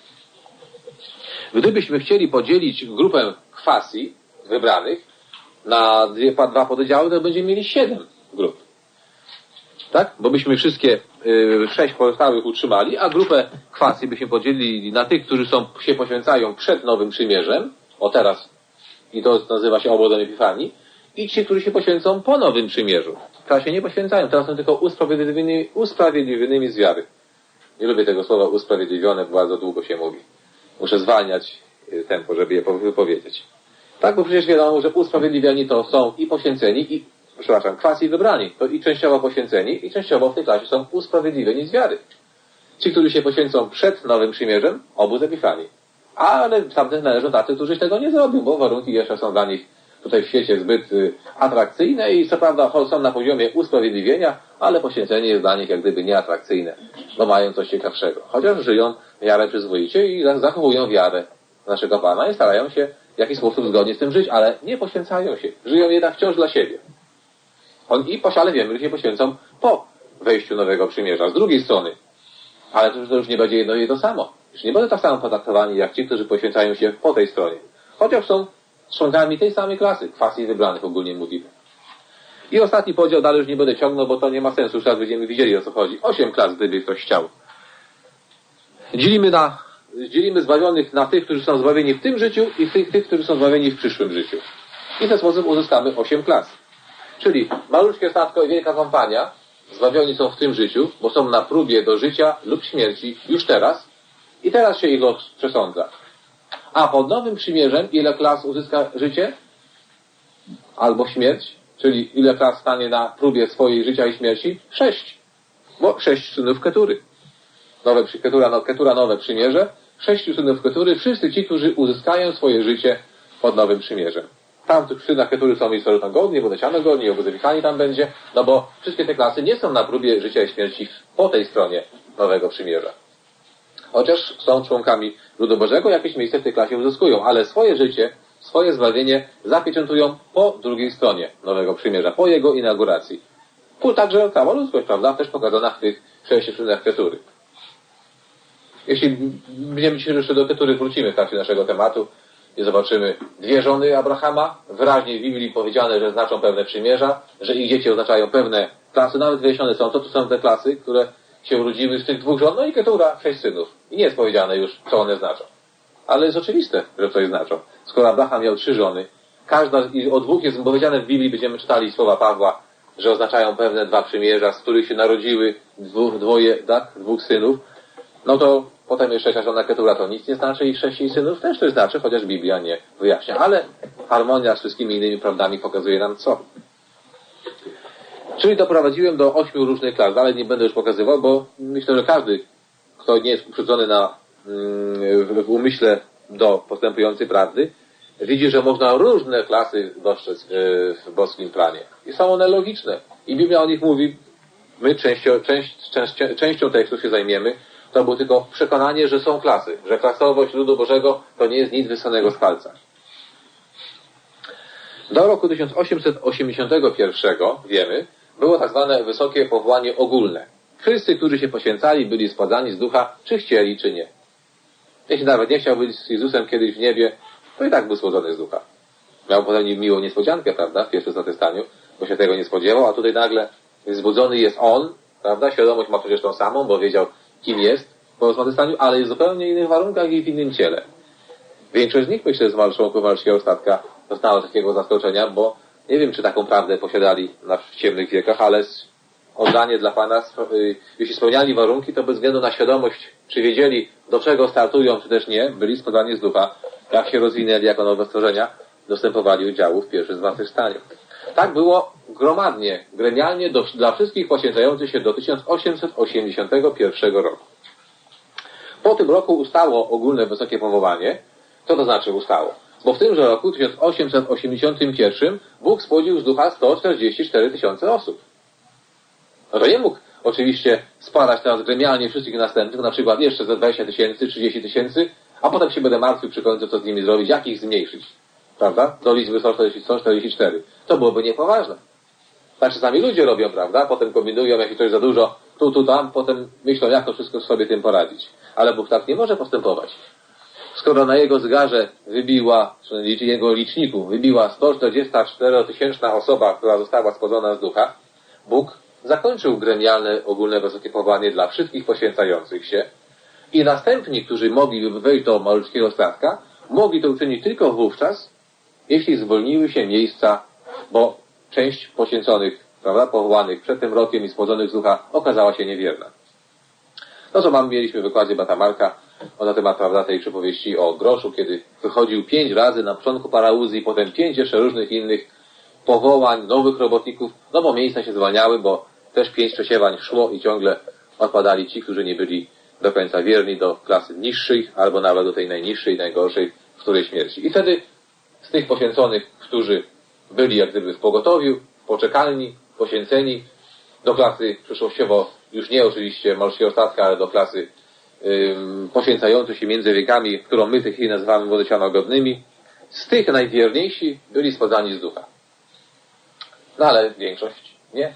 Gdybyśmy chcieli podzielić grupę kwasji wybranych na dwa pododdziały, to będziemy mieli 7 grup. Tak? Bo byśmy wszystkie 6 pozostałych utrzymali, a grupę kwasji byśmy podzielili na tych, którzy się poświęcają przed Nowym Przymierzem, o teraz, i to nazywa się obozem Epifanii, i ci, którzy się poświęcą po Nowym Przymierzu. Teraz się nie poświęcają, teraz są tylko usprawiedliwionymi z wiary. Nie lubię tego słowa usprawiedliwione, bo bardzo długo się mówi. Muszę zwalniać tempo, żeby je wypowiedzieć. Tak, bo przecież wiadomo, że usprawiedliwieni to są i poświęceni, kwasji wybrani. To i częściowo poświęceni, i częściowo w tej klasie są usprawiedliwieni z wiary. Ci, którzy się poświęcą przed Nowym Przymierzem, obóz Epifanii. Ale tamtych należą tacy, którzy tego nie zrobią, bo warunki jeszcze są dla nich tutaj w świecie zbyt atrakcyjne i co prawda są na poziomie usprawiedliwienia, ale poświęcenie jest dla nich jak gdyby nieatrakcyjne, bo mają coś ciekawszego. Chociaż żyją w miarę przyzwoicie i zachowują wiarę naszego Pana i starają się w jakiś sposób zgodnie z tym żyć, ale nie poświęcają się. Żyją jednak wciąż dla siebie. Ale wiemy, że się poświęcą po wejściu Nowego Przymierza. Z drugiej strony, ale to już nie będzie jedno i to samo. Już nie będą tak samo potraktowani jak ci, którzy poświęcają się po tej stronie. Chociaż są członkami tej samej klasy, kwasji wybranych ogólnie mówimy. I ostatni podział dalej już nie będę ciągnął, bo to nie ma sensu, już teraz będziemy widzieli, o co chodzi. 8 klas, gdyby ktoś chciał. Dzielimy zbawionych na tych, którzy są zbawieni w tym życiu i tych, którzy są zbawieni w przyszłym życiu. I w ten sposób uzyskamy 8 klas. Czyli malutkie statko i wielka kompania zbawioni są w tym życiu, bo są na próbie do życia lub śmierci już teraz i teraz się ich los przesądza. A pod Nowym Przymierzem ile klas uzyska życie? Albo śmierć? Czyli ile klas stanie na próbie swojej życia i śmierci? 6. Bo 6 synów Ketury. Ketura Nowe Przymierze. 6 synów Ketury. Wszyscy ci, którzy uzyskają swoje życie pod Nowym Przymierzem. Tam w synach Ketury są istotą godni, Bodeciano godni, obóz Epifanii tam będzie. No bo wszystkie te klasy nie są na próbie życia i śmierci po tej stronie Nowego Przymierza. Chociaż są członkami ludu Bożego, jakieś miejsce w tej klasie uzyskują, ale swoje życie, swoje zbawienie zapieczętują po drugiej stronie Nowego Przymierza, po jego inauguracji. Także cała ludzkość, prawda, też pokazana w tych 6 synach Ketury. Jeśli będziemy dzisiaj jeszcze do Ketury wrócimy w trakcie naszego tematu i zobaczymy 2 żony Abrahama, wyraźnie w Biblii powiedziane, że znaczą pewne przymierza, że ich dzieci oznaczają pewne klasy, nawet wyjaśnione są, to tu są te klasy, które się urodziły z tych 2 żon, no i Ketura 6 synów. I nie jest powiedziane już, co one znaczą. Ale jest oczywiste, że coś znaczą. Skoro Abraham miał 3 żony, i o 2 jest powiedziane w Biblii, będziemy czytali słowa Pawła, że oznaczają pewne 2 przymierza, z których się narodziły 2 synów, no to potem jeszcze jakaś żona Ketura to nic nie znaczy i 6 jej synów też coś znaczy, chociaż Biblia nie wyjaśnia. Ale harmonia z wszystkimi innymi prawdami pokazuje nam co. Czyli doprowadziłem do 8 różnych klas, ale nie będę już pokazywał, bo myślę, że każdy, kto nie jest uprzedzony w umyśle do postępującej prawdy, widzi, że można różne klasy dostrzec w boskim planie. I są one logiczne. I Biblia o nich mówi, my częścią tekstu się zajmiemy, to było tylko przekonanie, że są klasy, że klasowość ludu Bożego to nie jest nic wyssanego z palca. Do roku 1881, wiemy, było tak zwane wysokie powołanie ogólne. Wszyscy, którzy się poświęcali, byli składani z ducha, czy chcieli, czy nie. Jeśli nawet nie chciał być z Jezusem kiedyś w niebie, to i tak był słodzony z ducha. Miał potem miłą niespodziankę, prawda, w pierwszym zatestaniu, bo się tego nie spodziewał, a tutaj nagle zbudzony jest on, prawda, świadomość ma przecież tą samą, bo wiedział, kim jest, po zmartwychwstaniu, ale jest w zupełnie innych warunkach i w innym ciele. Większość z nich, myślę, z członków Malskiego Statka dostało takiego zaskoczenia, bo nie wiem, czy taką prawdę posiadali w ciemnych wiekach, ale oddanie dla Pana, jeśli spełniali warunki, to bez względu na świadomość, czy wiedzieli, do czego startują, czy też nie, byli składani z ducha, jak się rozwinęli jako nowe stworzenia, dostępowali udziału w pierwszym zmartwychwstaniu. Tak było gromadnie, gremialnie dla wszystkich poświęcających się do 1881 roku. Po tym roku ustało ogólne wysokie powołanie. Co to znaczy ustało? Bo w tymże roku, 1881, Bóg spłodził z ducha 144 000 osób. No to nie mógł oczywiście składać teraz gremialnie wszystkich następnych, na przykład jeszcze za 20 000, 30 000, a potem się będę martwił przy końcu, co z nimi zrobić, jak ich zmniejszyć. Prawda? Do liczby 144. To byłoby niepoważne. Tak czasami ludzie robią, prawda? Potem kombinują, jak coś za dużo, tu, tam, potem myślą, jak to wszystko sobie tym poradzić. Ale Bóg tak nie może postępować. Skoro na jego zegarze wybiła, czy jego liczniku wybiła 144-tysięczna osoba, która została spłodzona z ducha, Bóg zakończył gremialne, ogólne wysokie powołanie dla wszystkich poświęcających się i następni, którzy mogli wejść do malutkiego statka, mogli to uczynić tylko wówczas, jeśli zwolniły się miejsca, bo część poświęconych, prawda, powołanych przed tym rokiem i spłodzonych z ducha okazała się niewierna. No co mieliśmy w wykładzie brata Marka na temat, prawda, tej przypowieści o groszu, kiedy wychodził 5 razy na początku parauzji, potem 5 jeszcze różnych innych powołań, nowych robotników, no bo miejsca się zwalniały, bo też 5 przesiewań szło i ciągle odpadali ci, którzy nie byli do końca wierni do klasy niższej, albo nawet do tej najniższej, najgorszej, w której śmierci. I wtedy z tych poświęconych, którzy byli jak gdyby w pogotowiu, w poczekalni, poświęceni do klasy przyszłościowo, już nie oczywiście Malskiego Statka, ale do klasy poświęcających się między wiekami, którą my w tej chwili nazywamy młodocianogodnymi, z tych najwierniejsi byli spodzani z ducha. No ale większość nie.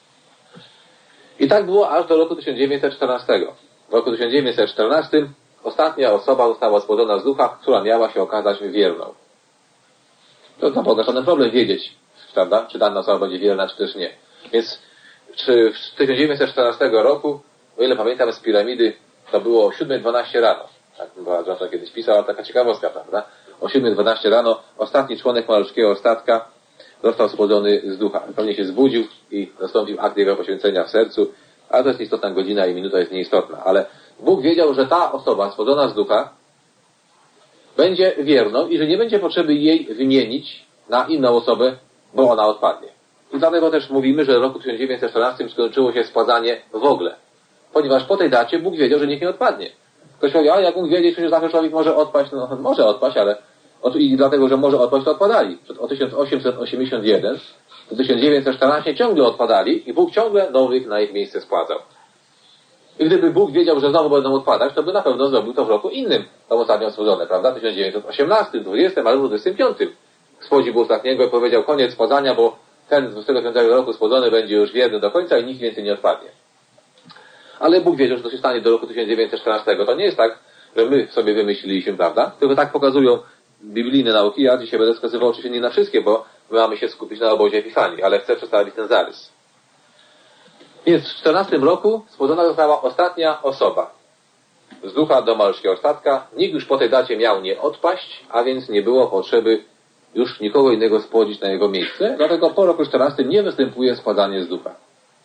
I tak było aż do roku 1914. W roku 1914 ostatnia osoba została spłodzona z ducha, która miała się okazać wierną. To na Boga żaden problem wiedzieć, prawda, czy dana osoba będzie wierna, czy też nie. Więc w 1914 roku, o ile pamiętam, z piramidy to było o 7:12 rano. Tak była Joshua kiedyś pisała, taka ciekawostka, prawda? O 7:12 rano ostatni członek malutkiego statka został spłodzony z ducha. Pewnie się zbudził i nastąpił akt jego poświęcenia w sercu, ale to jest istotna godzina i minuta jest nieistotna. Ale Bóg wiedział, że ta osoba spłodzona z ducha będzie wierną i że nie będzie potrzeby jej wymienić na inną osobę, bo ona odpadnie. I dlatego też mówimy, że w roku 1914 skończyło się spładzanie w ogóle. Ponieważ po tej dacie Bóg wiedział, że nikt nie odpadnie. Ktoś powie, a jak Bóg wiedzieć, że zawsze człowiek może odpaść, no może odpaść, ale i dlatego, że może odpaść, to odpadali. Od 1881 do 1914 ciągle odpadali i Bóg ciągle nowych na ich miejsce spładzał. I gdyby Bóg wiedział, że znowu będą odpadać, to by na pewno zrobił to w roku innym, tą ostatnią spłodzone, prawda? 1918, 20 albo 25. Spłodził Bóg ostatniego i powiedział, koniec spładzania, bo ten z 25 roku spłodzony będzie już wierny do końca i nikt więcej nie odpadnie. Ale Bóg wiedział, że to się stanie do roku 1914. To nie jest tak, że my sobie wymyśliliśmy, prawda? Tylko tak pokazują biblijne nauki. Ja dzisiaj będę wskazywał oczywiście nie na wszystkie, bo my mamy się skupić na obozie Epifanii, ale chcę przedstawić ten zarys. Więc w 14 roku spłodzona została ostatnia osoba z ducha do malskiego statka. Nikt już po tej dacie miał nie odpaść, a więc nie było potrzeby już nikogo innego spłodzić na jego miejsce. Dlatego po roku 14 nie występuje spładzanie z ducha.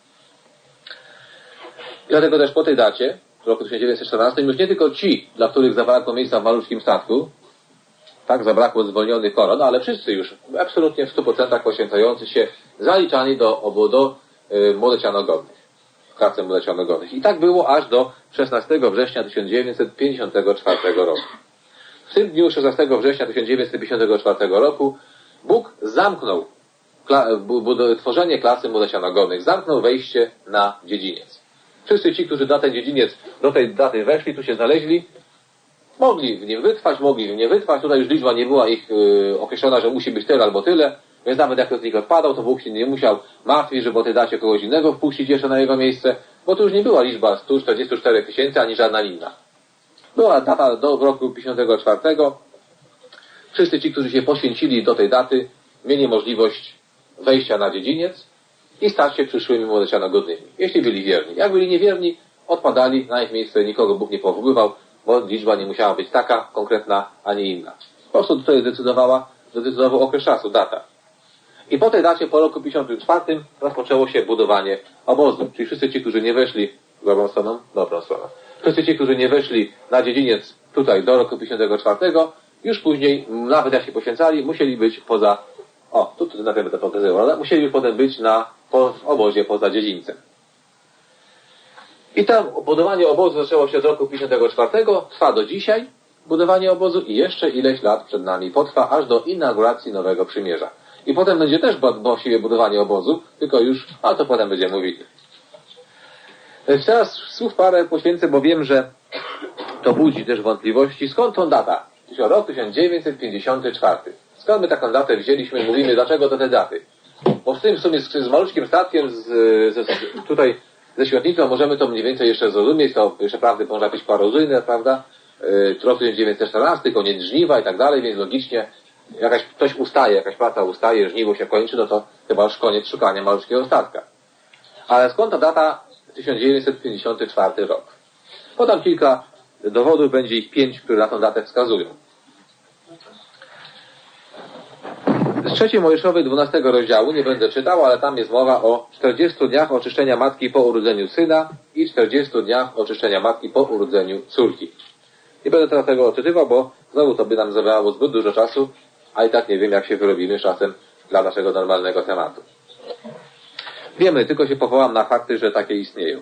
I dlatego też po tej dacie, w roku 1914, już nie tylko ci, dla których zabrakło miejsca w malutkim statku, tak, zabrakło zwolnionych koron, ale wszyscy już absolutnie w 100% poświęcający się zaliczani do młodocianogodnych, w klatce młodocianogodnych. I tak było aż do 16 września 1954 roku. W tym dniu 16 września 1954 roku Bóg zamknął tworzenie klasy młodocianogodnych, zamknął wejście na dziedziniec. Wszyscy ci, którzy na ten dziedziniec do tej daty weszli, tu się znaleźli, mogli w nim wytrwać, mogli w nim nie wytrwać. Tutaj już liczba nie była ich określona, że musi być tyle albo tyle, więc nawet jak ktoś z nich odpadał, to Bóg się nie musiał martwić, żeby o tej dacie kogoś innego wpuścić jeszcze na jego miejsce, bo to już nie była liczba 144 000 ani żadna inna. Była data do roku 54. Wszyscy ci, którzy się poświęcili do tej daty, mieli możliwość wejścia na dziedziniec i stać się przyszłymi młodocianogodnymi, jeśli byli wierni. Jak byli niewierni, odpadali, na ich miejsce nikogo Bóg nie powoływał, bo liczba nie musiała być taka konkretna, a nie inna. Po prostu tutaj zdecydował okres czasu, data. I po tej dacie, po roku 54 rozpoczęło się budowanie obozu. Czyli wszyscy ci, którzy nie weszli dobrą stroną, wszyscy ci, którzy nie weszli na dziedziniec tutaj do roku 54, już później, nawet jak się poświęcali, musieli być poza, tu na tym będę pokazywał, ale musieli już potem być w obozie poza dziedzińcem. I tam budowanie obozu zaczęło się od roku 54, trwa do dzisiaj budowanie obozu i jeszcze ileś lat przed nami potrwa, aż do inauguracji nowego przymierza. I potem będzie też właściwie budowanie obozu, tylko już, to potem będziemy mówili. Teraz słów parę poświęcę, bo wiem, że to budzi też wątpliwości. Skąd tą data? Rok 1954. Skąd my taką datę wzięliśmy? Mówimy, dlaczego do tej daty? Bo w sumie z malutkim statkiem, tutaj ze świetlicą możemy to mniej więcej jeszcze zrozumieć, to jeszcze prawdy można być parozyjne, prawda? Rok 1914, koniec żniwa i tak dalej, więc logicznie coś ustaje, jakaś praca ustaje, żniwo się kończy, no to chyba już koniec szukania malutkiego statka. Ale skąd ta data 1954 rok? Podam kilka dowodów, będzie ich 5, które na tą datę wskazują. Z trzeciej Mojżeszowej 12 rozdziału, nie będę czytał, ale tam jest mowa o 40 dniach oczyszczenia matki po urodzeniu syna i 40 dniach oczyszczenia matki po urodzeniu córki. Nie będę teraz tego odczytywał, bo znowu to by nam zabrało zbyt dużo czasu, a i tak nie wiem, jak się wyrobimy czasem dla naszego normalnego tematu. Wiemy, tylko się powołam na fakty, że takie istnieją.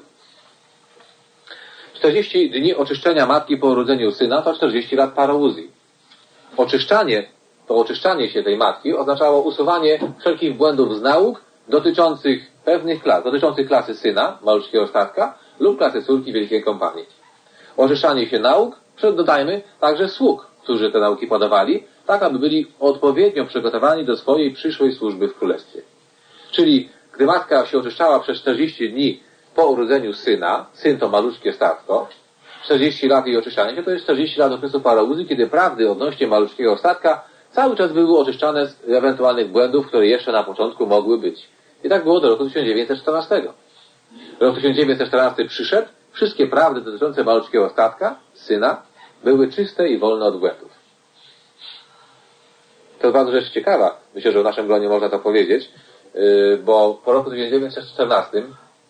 40 dni oczyszczenia matki po urodzeniu syna to 40 lat parouzji. Oczyszczanie się tej matki oznaczało usuwanie wszelkich błędów z nauk dotyczących pewnych klas, dotyczących klasy syna, malutkiego statka, lub klasy córki wielkiej kompanii. Oczyszczanie się nauk, dodajmy, także sług, którzy te nauki podawali, tak aby byli odpowiednio przygotowani do swojej przyszłej służby w królestwie. Czyli gdy matka się oczyszczała przez 40 dni po urodzeniu syna, syn to malutkie statko, 40 lat jej oczyszczania się to jest 40 lat okresu parouzji, kiedy prawdy odnośnie malutkiego statka cały czas były oczyszczane z ewentualnych błędów, które jeszcze na początku mogły być. I tak było do roku 1914. Rok 1914 przyszedł, wszystkie prawdy dotyczące malutkiego statka, syna, były czyste i wolne od błędów. To jest bardzo rzecz ciekawa. Myślę, że w naszym gronie można to powiedzieć, bo po roku 1914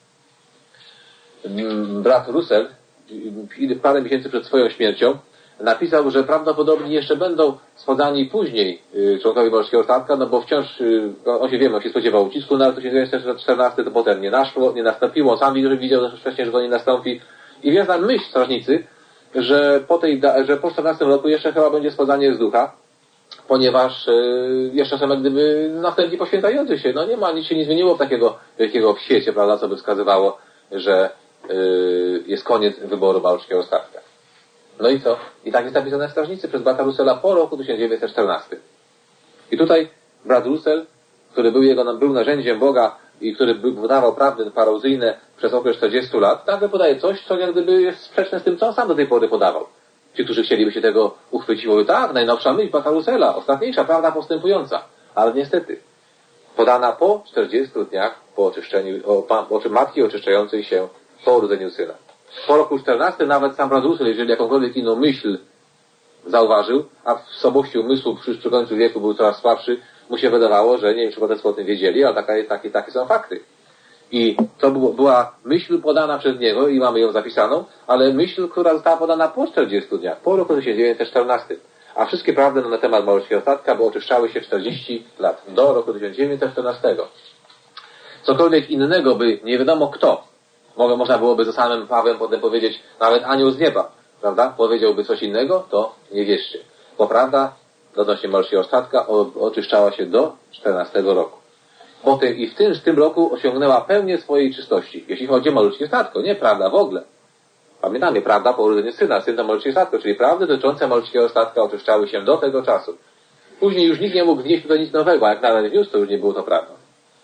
brat Russell parę miesięcy przed swoją śmiercią napisał, że prawdopodobnie jeszcze będą spodzani później członkowie malutkiego statka, no bo wciąż on się spodziewał ucisku na rok 1914, to potem nie nastąpiło, sam widział wcześniej, że to nie nastąpi. I więc nam myśl strażnicy, że po 14 roku jeszcze chyba będzie spodzanie z ducha, ponieważ jeszcze są jak gdyby następni poświęcający się. No nie ma, nic się nie zmieniło takiego wielkiego w świecie, prawda, co by wskazywało, że jest koniec wyboru malutkiego statka. No i co? I tak jest napisane w strażnicy przez brata Russella po roku 1914. I tutaj brat Russell, który był narzędziem Boga i który wydawał prawdy parouzyjne przez okres 40 lat, nagle podaje coś, co jak gdyby jest sprzeczne z tym, co on sam do tej pory podawał. Ci, którzy chcieliby się tego uchwycić, mówią, tak, najnowsza myśl brata Russella, ostatniejsza prawda postępująca. Ale niestety, podana po 40 dniach po oczyszczeniu, matki oczyszczającej się po urodzeniu syna. Po roku 14 nawet sam brat Russell, jeżeli jakąkolwiek inną myśl zauważył, a w słabości umysłu przy końcu wieku był coraz słabszy, mu się wydawało, że nie wiem, czy potem o tym wiedzieli, ale takie są fakty. I to była myśl podana przez niego i mamy ją zapisaną, ale myśl, która została podana po 40 dniach, po roku 1914. A wszystkie prawdy na temat malutkiego statka by oczyszczały się 40 lat, do roku 1914. Cokolwiek innego by nie wiadomo kto, można byłoby za samym Pawłem potem powiedzieć, nawet anioł z nieba, prawda? Powiedziałby coś innego, to nie wierzcie. Bo prawda odnośnie malutkiego statka oczyszczała się do 14 roku. Potem i w tym roku osiągnęła pełnię swojej czystości, jeśli chodzi o malutkie statko, nie prawda w ogóle. Pamiętamy, prawda po urodzeniu syna, syn to malutkie statko, czyli prawdy dotyczące malutkiego statka oczyszczały się do tego czasu. Później już nikt nie mógł wnieść tutaj nic nowego, a jak nawet wniósł, to już nie było to prawdą.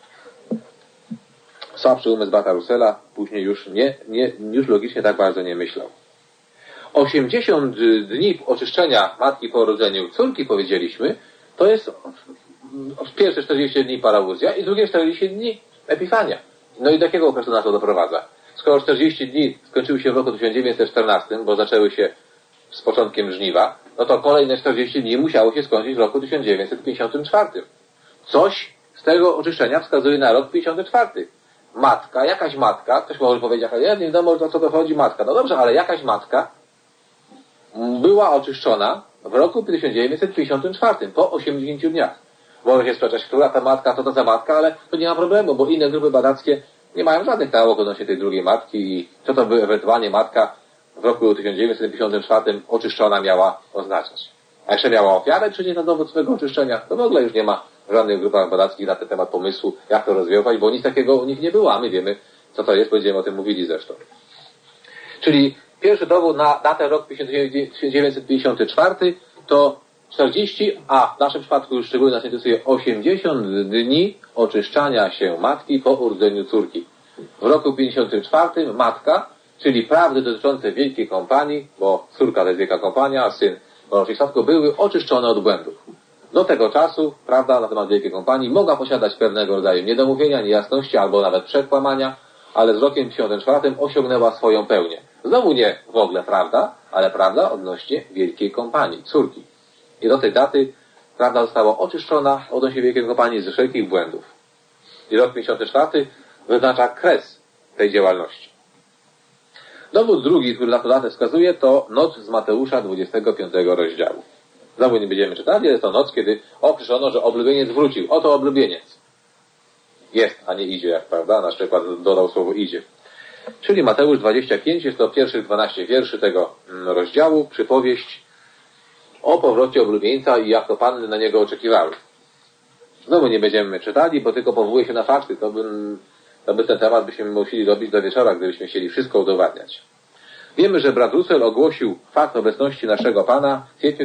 Słabszy umysł brata Russella później już logicznie tak bardzo nie myślał. 80 dni oczyszczenia matki po urodzeniu córki, powiedzieliśmy, to jest pierwsze 40 dni parauzja i drugie 40 dni epifania. No i do jakiego okresu nas to doprowadza? skoro 40 dni skończyły się w roku 1914, bo zaczęły się z początkiem żniwa, no to kolejne 40 dni musiało się skończyć w roku 1954. Coś z tego oczyszczenia wskazuje na rok 54. Matka, jakaś matka, ktoś może powiedzieć, ja nie wiadomo, o co to chodzi matka. No dobrze, ale jakaś matka była oczyszczona w roku 1954, po 80 dniach. Może się sprzeczać, która ta matka, co to za matka, ale to nie ma problemu, bo inne grupy badackie nie mają żadnych nauk odnośnie tej drugiej matki i co to by ewentualnie matka w roku 1954 oczyszczona miała oznaczać. A jeszcze miała ofiarę przynieść na dowód swego oczyszczenia, to w ogóle już nie ma w żadnych grupach badackich na ten temat pomysłu, jak to rozwiązać, bo nic takiego u nich nie było, a my wiemy, co to jest, będziemy o tym mówili zresztą. Czyli pierwszy dowód na datę rok 1954 to 40, a w naszym przypadku już szczególnie nas interesuje 80 dni oczyszczania się matki po urodzeniu córki. W roku 54 matka, czyli prawdy dotyczące Wielkiej Kompanii, bo córka to jest Wielka Kompania, a syn w statku były oczyszczone od błędów. Do tego czasu prawda na temat Wielkiej Kompanii mogła posiadać pewnego rodzaju niedomówienia, niejasności albo nawet przekłamania, ale z rokiem 54 osiągnęła swoją pełnię. Znowu nie w ogóle prawda, ale prawda odnośnie Wielkiej Kompanii, córki. I do tej daty prawda została oczyszczona odnośnie Wielkiej Kompanii ze wszelkich błędów. I rok 54 wyznacza kres tej działalności. Dowód drugi, który na tę datę wskazuje, to noc z Mateusza 25 rozdziału. Znowu nie będziemy czytać, jest to noc, kiedy określono, że oblubieniec wrócił. Oto oblubieniec. Jest, a nie idzie, jak prawda? Nasz przykład dodał słowo idzie. Czyli Mateusz 25, jest to pierwszych 12 wierszy tego rozdziału, przypowieść o powrocie oblubieńca i jak to panny na niego oczekiwały. Znowu nie będziemy czytali, bo tylko powołuje się na fakty. To by ten temat byśmy musieli robić do wieczora, gdybyśmy chcieli wszystko udowadniać. Wiemy, że brat Russell ogłosił fakt obecności naszego Pana w kwietniu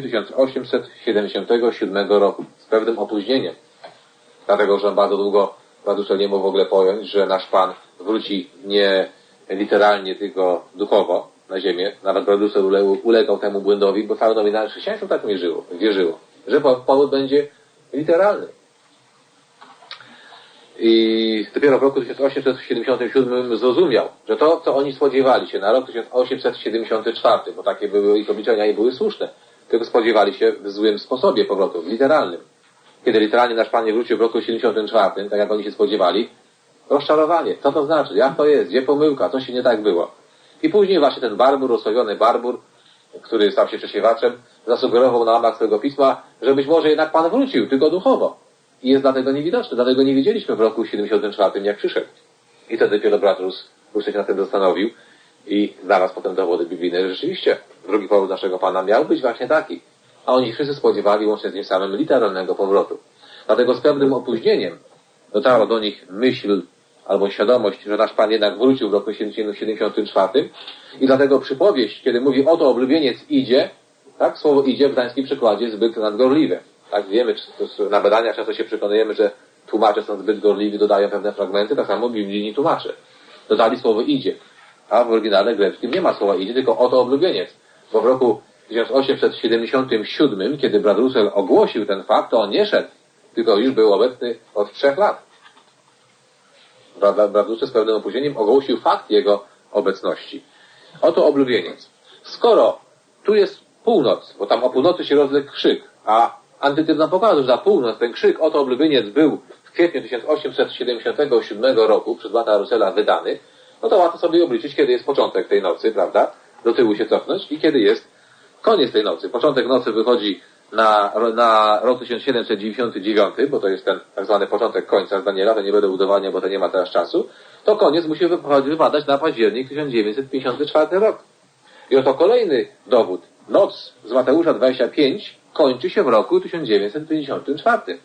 1877 roku z pewnym opóźnieniem. Dlatego, że bardzo długo brat Russell nie mógł w ogóle pojąć, że nasz Pan wróci nie literalnie, tylko duchowo na ziemię. Nawet brat Russell ulegał temu błędowi, bo całe nominalne chrześcijaństwo tak wierzyło, że powód będzie literalny. I dopiero w roku 1877 zrozumiał, że to, co oni spodziewali się na rok 1874, bo takie były ich obliczenia i były słuszne, tylko spodziewali się w złym sposobie powrotu, w literalnym. Kiedy literalnie nasz Pan nie wrócił w roku 74, tak jak oni się spodziewali, rozczarowanie. Co to znaczy? Jak to jest? Gdzie pomyłka? Co się nie tak było? I później właśnie ten Barbur, osławiony Barbur, który stał się przesiewaczem, zasugerował na łamach swego pisma, że być może jednak Pan wrócił, tylko duchowo. I jest dlatego niewidoczny, dlatego nie widzieliśmy w roku 74, jak przyszedł. I wtedy dopiero brat Russell się na tym zastanowił i znalazł potem dowody biblijne, że rzeczywiście drugi powrót naszego Pana miał być właśnie taki. A oni wszyscy spodziewali łącznie z nim samym literalnego powrotu. Dlatego z pewnym opóźnieniem dotarła do nich myśl albo świadomość, że nasz Pan jednak wrócił w roku 74 i dlatego przypowieść, kiedy mówi oto oblubieniec idzie, tak, słowo idzie w gdańskim przykładzie zbyt nadgorliwe. Tak, wiemy, na badaniach często się przekonujemy, że tłumacze są zbyt gorliwi, dodają pewne fragmenty, tak samo biblijni tłumacze. Dodali słowo idzie, a w oryginale greckim nie ma słowa idzie, tylko oto oblubieniec. Bo w roku 1877, kiedy brat Russell ogłosił ten fakt, to on nie szedł, tylko już był obecny od 3 lat. Brat Russell z pewnym opóźnieniem ogłosił fakt jego obecności. Oto oblubieniec. Skoro tu jest północ, bo tam o północy się rozległ krzyk, a antytyp nam pokazał, że za północ ten krzyk oto oblubieniec był w kwietniu 1877 roku przez brata Russella wydany, no to łatwo sobie obliczyć, kiedy jest początek tej nocy, prawda? Do tyłu się cofnąć i kiedy jest koniec tej nocy. Początek nocy wychodzi na rok 1799, bo to jest ten tak zwany początek końca z Daniela, to nie będę udowadniał, bo to nie ma teraz czasu, to koniec musi wypadać na październik 1954 rok. I oto kolejny dowód. Noc z Mateusza 25 kończy się w roku 1954.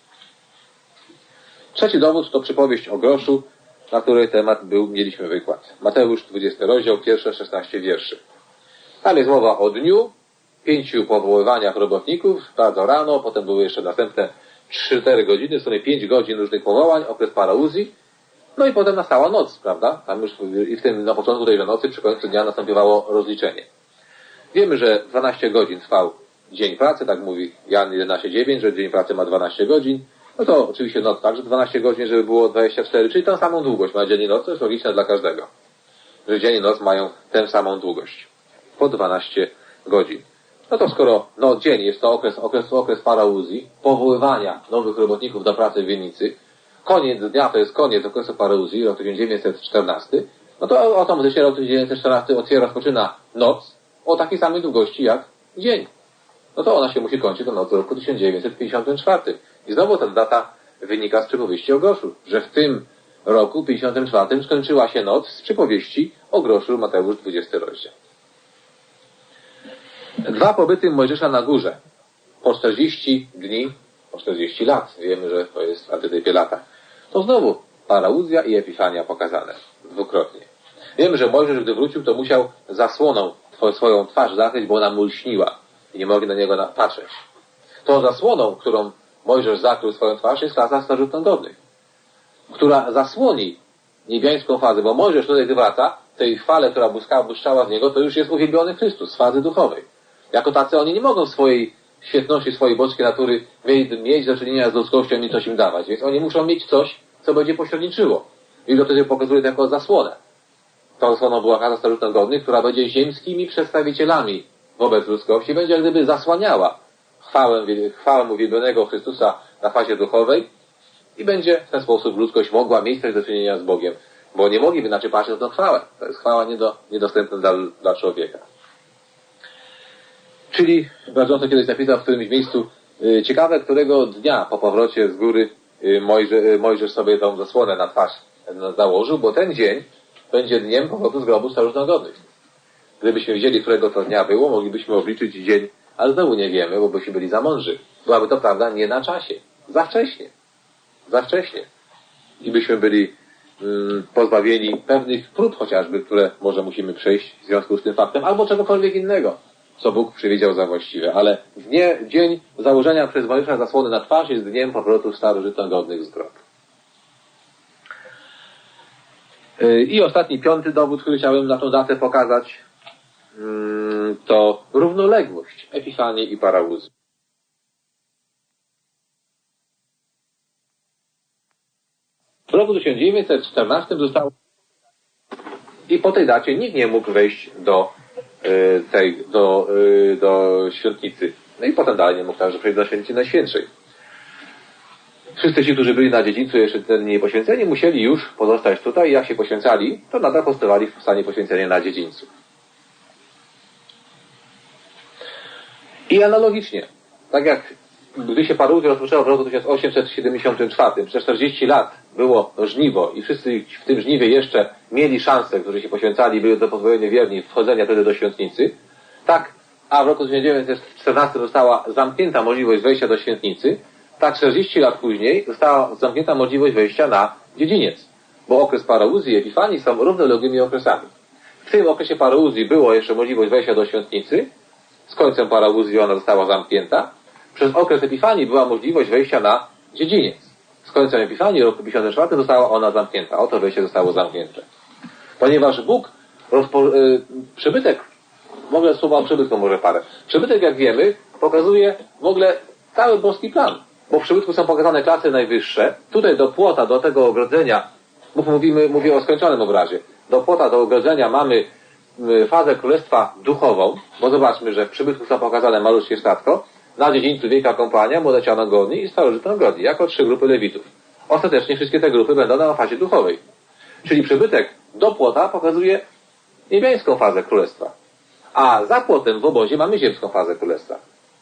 Trzeci dowód to przypowieść o groszu, na której temat mieliśmy wykład. Mateusz 20 rozdział, pierwsze 16 wierszy. Tam jest mowa o dniu, 5 powoływaniach robotników, bardzo rano, potem były jeszcze następne 4 godziny, w sumie 5 godzin różnych powołań, okres parauzji, no i potem nastała noc, prawda? Tam już i w tym na początku tejże nocy, przy końcu dnia następowało rozliczenie. Wiemy, że 12 godzin trwał dzień pracy, tak mówi Jan 11:9, że dzień pracy ma 12 godzin. No to oczywiście noc także 12 godzin, żeby było 24, czyli tą samą długość ma dzień i noc, to jest logiczne dla każdego. że dzień i noc mają tę samą długość. Po 12 godzin. No to skoro dzień jest to okres parauzji, powoływania nowych robotników do pracy w winnicy, koniec dnia to jest koniec okresu parauzji, rok 1914, no to automatycznie rok 1914 rozpoczyna noc o takiej samej długości jak dzień. No to ona się musi kończyć do nocy roku 1954. I znowu ta data wynika z przypowieści o groszu, że w tym roku 54 skończyła się noc z przypowieści o groszu, Mateusz 20 rozdział. 2 pobyty Mojżesza na górze po 40 dni, po 40 lat. Wiemy, że to jest w archetypie lata. To znowu parauzja i epifania pokazane dwukrotnie. Wiemy, że Mojżesz, gdy wrócił, to musiał zasłoną swoją twarz zakryć, bo ona mu lśniła i nie mogli na niego patrzeć. Tą zasłoną, którą Mojżesz zakrył swoją twarz, jest klasa starożytnogodnych, która zasłoni niebiańską fazę, bo Mojżesz tutaj, gdy wraca, tej chwale, która błyszczała z niego, to już jest uwielbiony Chrystus z fazy duchowej. Jako tacy oni nie mogą swojej świetności, swojej boskiej natury mieć do czynienia z ludzkością i coś im dawać. Więc oni muszą mieć coś, co będzie pośredniczyło. I to wtedy pokazuje to jako zasłonę. Tą zasłoną była kasa starożytnogodnych, która będzie ziemskimi przedstawicielami wobec ludzkości, będzie jak gdyby zasłaniała chwałę uwielbionego Chrystusa na fazie duchowej i będzie w ten sposób ludzkość mogła mieć coś do czynienia z Bogiem, bo nie mogliby inaczej patrzeć na tę chwałę. To jest chwała niedostępna dla człowieka. Czyli, Bradżonto kiedyś napisał w którymś miejscu, ciekawe, którego dnia po powrocie z góry Mojżesz sobie tą zasłonę na twarz założył, bo ten dzień będzie dniem powrotu z grobu starożytnogodnych. Gdybyśmy wiedzieli, którego to dnia było, moglibyśmy obliczyć dzień, ale znowu nie wiemy, bo byśmy byli za mądrzy. Byłaby to prawda nie na czasie. Za wcześnie. Za wcześnie. I byśmy byli pozbawieni pewnych prób chociażby, które może musimy przejść w związku z tym faktem, albo czegokolwiek innego, co Bóg przewidział za właściwe. Ale dzień założenia przez Mojżesza zasłony na twarz jest dniem powrotu starożytnogodnych z grobu. I ostatni, 5. dowód, który chciałem na tą datę pokazać, to równoległość epifanii i parauzji. W roku 1914 zostało i po tej dacie nikt nie mógł wejść do świątnicy. No i potem dalej nie mógł także przejść do święcenia najświętszej. Wszyscy ci, którzy byli na dziedzińcu jeszcze ten nie poświęceni, musieli już pozostać tutaj i jak się poświęcali, to nadal pozostawali w stanie poświęcenia na dziedzińcu. I analogicznie, tak jak gdy się parauzja rozpoczęła w roku 1874, przez 40 lat było żniwo i wszyscy w tym żniwie jeszcze mieli szansę, którzy się poświęcali, byli do pozwolenia wierni wchodzenia wtedy do świątnicy, tak, a w roku 1914 została zamknięta możliwość wejścia do świętnicy, tak 40 lat później została zamknięta możliwość wejścia na dziedziniec, bo okres parauzji i epifanii są równoległymi okresami. W tym okresie parauzji było jeszcze możliwość wejścia do świątnicy, z końcem parauzji ona została zamknięta. Przez okres epifanii była możliwość wejścia na dziedziniec. Z końcem epifanii roku 54 została ona zamknięta. Oto wejście zostało zamknięte. Ponieważ Bóg przybytek, w ogóle słowa o przybytku może parę. Przybytek, jak wiemy, pokazuje w ogóle cały boski plan. Bo w przybytku są pokazane klasy najwyższe. Tutaj do płota, do tego ogrodzenia, mówię o skończonym obrazie. Do płota, do ogrodzenia mamy fazę królestwa duchową, bo zobaczmy, że w przybytku są pokazane maluczkie statko, na dziedzińcu wielka kompania, młodocianogodni i starożytnogodni, jako 3 grupy lewitów. Ostatecznie wszystkie te grupy będą na fazie duchowej. Czyli przybytek do płota pokazuje niebiańską fazę królestwa. A za płotem w obozie mamy ziemską fazę królestwa.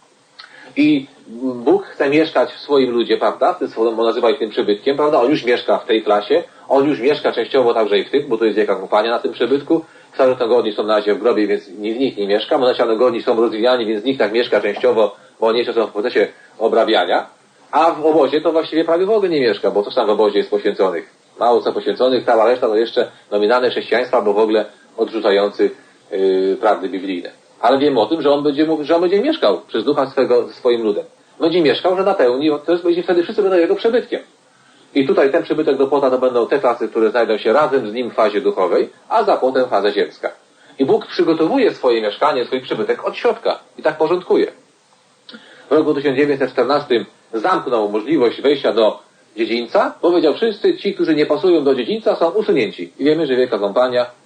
I Bóg chce mieszkać w swoim ludzie, prawda? Nazywa ich tym przybytkiem, prawda? On już mieszka w tej klasie, on już mieszka częściowo także i w tych, bo to jest wielka kompania na tym przybytku. Starożytnogodni są na razie w grobie, więc nikt z nich nie mieszka. Młodocianogodni są rozwijani, więc nikt tak mieszka częściowo, bo oni jeszcze są w procesie obrabiania. A w obozie to właściwie prawie w ogóle nie mieszka, bo coś tam w obozie jest poświęconych. Mało co poświęconych, cała reszta to jeszcze nominalne chrześcijaństwa, bo w ogóle odrzucający prawdy biblijne. Ale wiemy o tym, że on będzie mieszkał przez ducha swoim ludem. Będzie mieszkał, że napełni, to będzie wtedy wszyscy będą jego przybytkiem. I tutaj ten przybytek do płota to będą te klasy, które znajdą się razem z nim w fazie duchowej, a za płotem faza ziemska. I Bóg przygotowuje swoje mieszkanie, swój przybytek od środka i tak porządkuje. W roku 1914 zamknął możliwość wejścia do dziedzińca, powiedział, wszyscy ci, którzy nie pasują do dziedzińca, są usunięci. I wiemy, że wielka kompania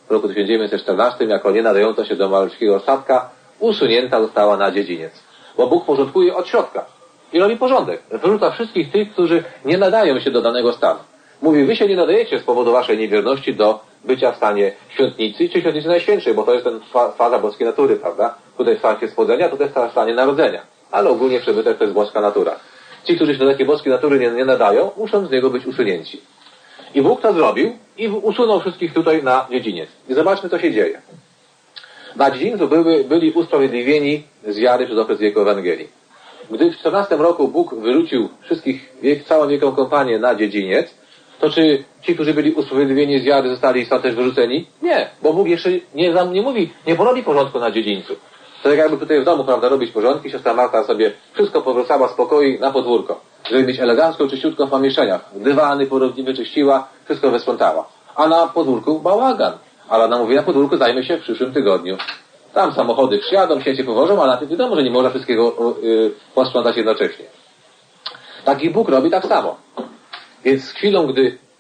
w roku 1914 jako nie nadająca się do malowskiego statka usunięta została na dziedziniec. Bo Bóg porządkuje od środka i robi porządek. Wyrzuca wszystkich tych, którzy nie nadają się do danego stanu. Mówi, wy się nie nadajecie z powodu waszej niewierności do bycia w stanie świątnicy, czy świątnicy najświętszej, bo to jest ten faza boskiej natury, prawda? Tutaj w stanie spłodzenia, tutaj w stanie narodzenia. Ale ogólnie przebytek to jest boska natura. Ci, którzy się do takiej boskiej natury nie nadają, muszą z niego być usunięci. I Bóg to zrobił i usunął wszystkich tutaj na dziedziniec. I zobaczmy, co się dzieje. Na dziedzińcu byli usprawiedliwieni z wiary przez okres wieku Ewangelii. Gdy w 14 roku Bóg wyrzucił wszystkich, całą wielką kompanię na dziedziniec, to czy ci, którzy byli usprawiedliwieni z wiary, zostali stąd też wyrzuceni? Nie, bo Bóg jeszcze nie mówi, nie porobi porządku na dziedzińcu. To tak jakby tutaj w domu, prawda, robić porządki, siostra Marta sobie wszystko powracała z pokoi na podwórko, żeby mieć elegancko, czyściutko w pomieszczeniach. Dywany porządnie wyczyściła, wszystko wysprzątała. A na podwórku bałagan. Ale ona mówi, na podwórku zajmę się w przyszłym tygodniu. Tam samochody przyjadą, się powożą, a na tym wiadomo, że nie można wszystkiego posprzątać jednocześnie. Taki Bóg robi tak samo. Więc z chwilą,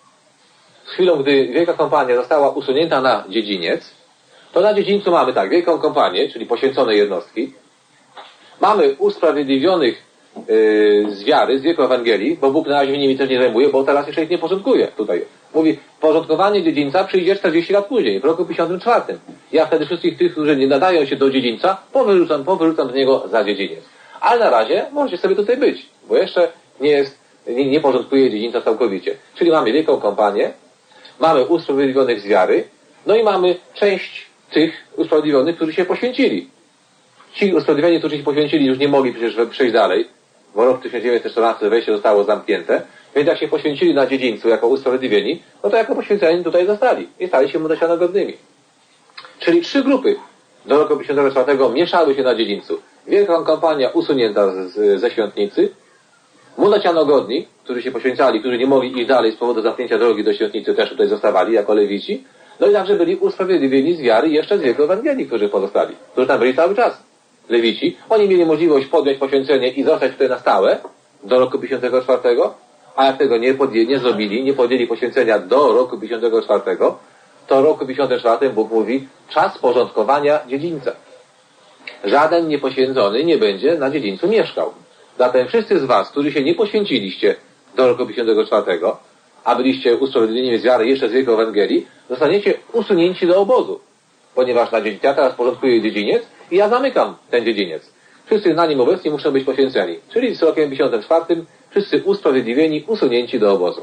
gdy wielka kompania została usunięta na dziedziniec, to na dziedzińcu mamy tak, wielką kompanię, czyli poświęcone jednostki. Mamy usprawiedliwionych z wiary, z wieku Ewangelii, bo Bóg na razie nimi też nie zajmuje, bo teraz jeszcze ich nie porządkuje tutaj. Mówi, porządkowanie dziedzińca przyjdzie 40 lat później, w roku 54. Ja wtedy wszystkich tych, którzy nie nadają się do dziedzińca, powyrzucam z niego za dziedziniec. Ale na razie możecie sobie tutaj być, bo jeszcze nie porządkuje dziedzińca całkowicie. Czyli mamy wielką kompanię, mamy usprawiedliwionych z wiary, no i mamy część tych usprawiedliwionych, którzy się poświęcili. Ci usprawiedliwieni, którzy się poświęcili, już nie mogli przecież przejść dalej, bo rok 1914 wejście zostało zamknięte, więc jak się poświęcili na dziedzińcu jako usprawiedliwieni, no to jako poświęceni tutaj zostali i stali się młodocianogodnymi. Czyli 3 grupy do roku 1954 mieszały się na dziedzińcu. Wielka kompania usunięta ze świątnicy, młodocianogodni, którzy się poświęcali, którzy nie mogli iść dalej z powodu zamknięcia drogi do świątnicy, też tutaj zostawali jako lewici, no i także byli usprawiedliwieni z wiary jeszcze z wieku Ewangelii, którzy pozostali, którzy tam byli cały czas. Lewici, oni mieli możliwość podjąć poświęcenie i zostać tutaj na stałe do roku 54, a jak tego nie zrobili, nie podjęli poświęcenia do roku 54, to w roku 54 Bóg mówi czas porządkowania dziedzińca. Żaden niepoświęcony nie będzie na dziedzińcu mieszkał. Zatem wszyscy z was, którzy się nie poświęciliście do roku 54, a byliście usprawiedliwieni z wiary jeszcze z wieku Ewangelii, zostaniecie usunięci do obozu. Ponieważ na dziedzińcu, ja teraz porządkuję dziedziniec i ja zamykam ten dziedziniec. Wszyscy na nim obecni muszą być poświęceni. Czyli z rokiem 54 wszyscy usprawiedliwieni, usunięci do obozu.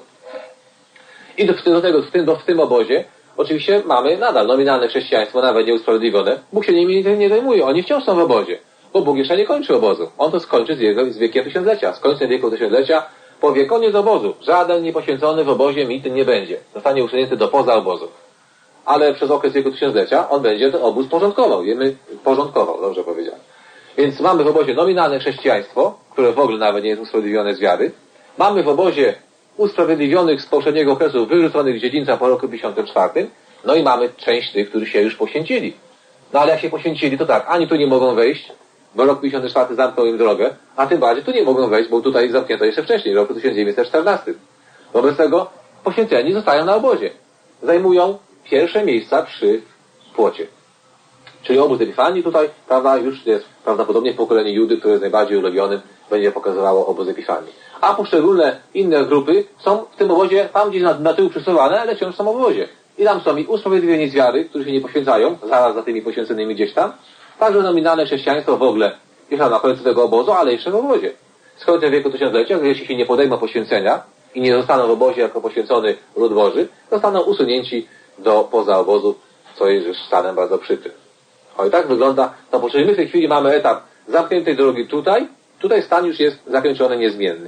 I w tym obozie oczywiście mamy nadal nominalne chrześcijaństwo, nawet nieusprawiedliwione. Bóg się nimi nie zajmuje, oni wciąż są w obozie. Bo Bóg jeszcze nie kończy obozu. On to skończy z wiekiem tysiąclecia. Z końcem wieku tysiąclecia powie koniec obozu. Żaden niepoświęcony w obozie mi tym nie będzie. Zostanie usunięty do poza obozu. Ale przez okres wieku tysiąclecia on będzie ten obóz porządkował, dobrze powiedziałem. Więc mamy w obozie nominalne chrześcijaństwo, które w ogóle nawet nie jest usprawiedliwione z wiary. Mamy w obozie usprawiedliwionych z poprzedniego okresu wyrzuconych z dziedzińca po roku 54. No i mamy część tych, którzy się już poświęcili. No ale jak się poświęcili, to tak, ani tu nie mogą wejść, bo rok 54 zamknął im drogę, a tym bardziej tu nie mogą wejść, bo tutaj zamknięto jeszcze wcześniej, w roku 1914. Wobec tego poświęceni zostają na obozie. Zajmują pierwsze miejsca przy płocie. Czyli obóz Epifanii tutaj, prawda, już jest prawdopodobnie pokolenie Judy, które jest najbardziej ulubionym, będzie pokazywało obóz Epifanii. A poszczególne inne grupy są w tym obozie tam gdzieś na tył przesuwane, ale wciąż są w obozie. I tam są i usprawiedliwieni z wiary, którzy się nie poświęcają, zaraz za tymi poświęconymi gdzieś tam. Także nominalne chrześcijaństwo w ogóle już na końcu tego obozu, ale jeszcze w obozie. Z końcem wieku tysiąclecia, jeśli się nie podejmą poświęcenia i nie zostaną w obozie jako poświęcony lud Boży, zostaną usunięci do poza obozu, co jest już stanem bardzo przykrym. O i tak wygląda, no bo czyli my w tej chwili mamy etap zamkniętej drogi tutaj stan już jest zakończony, niezmienny.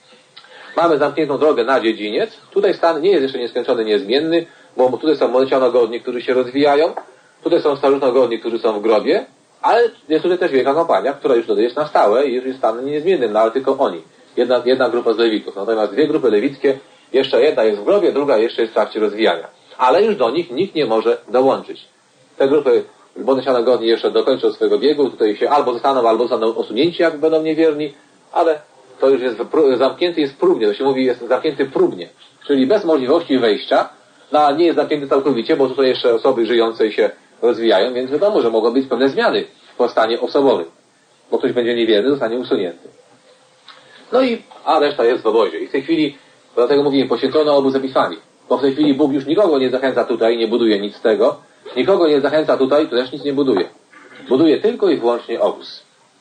Mamy zamkniętą drogę na dziedziniec, tutaj stan nie jest jeszcze nieskończony, niezmienny, bo tutaj są młodocianogodni, którzy się rozwijają, tutaj są starożytnogodni, którzy są w grobie, ale jest tutaj też wielka kompania, która już tutaj jest na stałe i już jest stanem niezmiennym, no ale tylko oni. Jedna grupa z lewitów. Natomiast 2 grupy lewickie, jeszcze jedna jest w grobie, druga jeszcze jest w trakcie rozwijania. Ale już do nich nikt nie może dołączyć. Te grupy młodocianogodni jeszcze dokończą swojego biegu, tutaj się albo zostaną osunięci, jak będą niewierni, ale to już jest zamknięty jest próbnie, to się mówi jest zamknięty próbnie, czyli bez możliwości wejścia, No a nie jest zamknięty całkowicie, bo tutaj jeszcze osoby żyjące się rozwijają, więc wiadomo, że mogą być pewne zmiany w stanie osobowym. Bo ktoś będzie niewierny, zostanie usunięty. No a reszta jest w obozie. I w tej chwili, dlatego mówimy, poświęcono obóz Epifanii. Bo w tej chwili Bóg już nikogo nie zachęca tutaj, nie buduje nic z tego. Nikogo nie zachęca tutaj, to też nic nie buduje. Buduje tylko i wyłącznie obóz.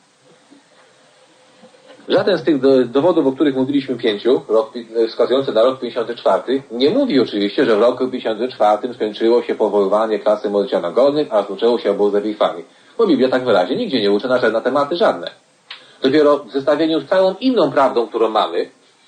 Żaden z tych dowodów, o których mówiliśmy 5, wskazujący na rok 54, nie mówi oczywiście, że w roku 54 skończyło się powoływanie klasy młodocianogodnych, a rozpoczęło się obóz Epifanii. Bo Biblia tak wyraźnie nigdzie nie uczy na tematy żadne. Dopiero w zestawieniu z całą inną prawdą, którą mamy,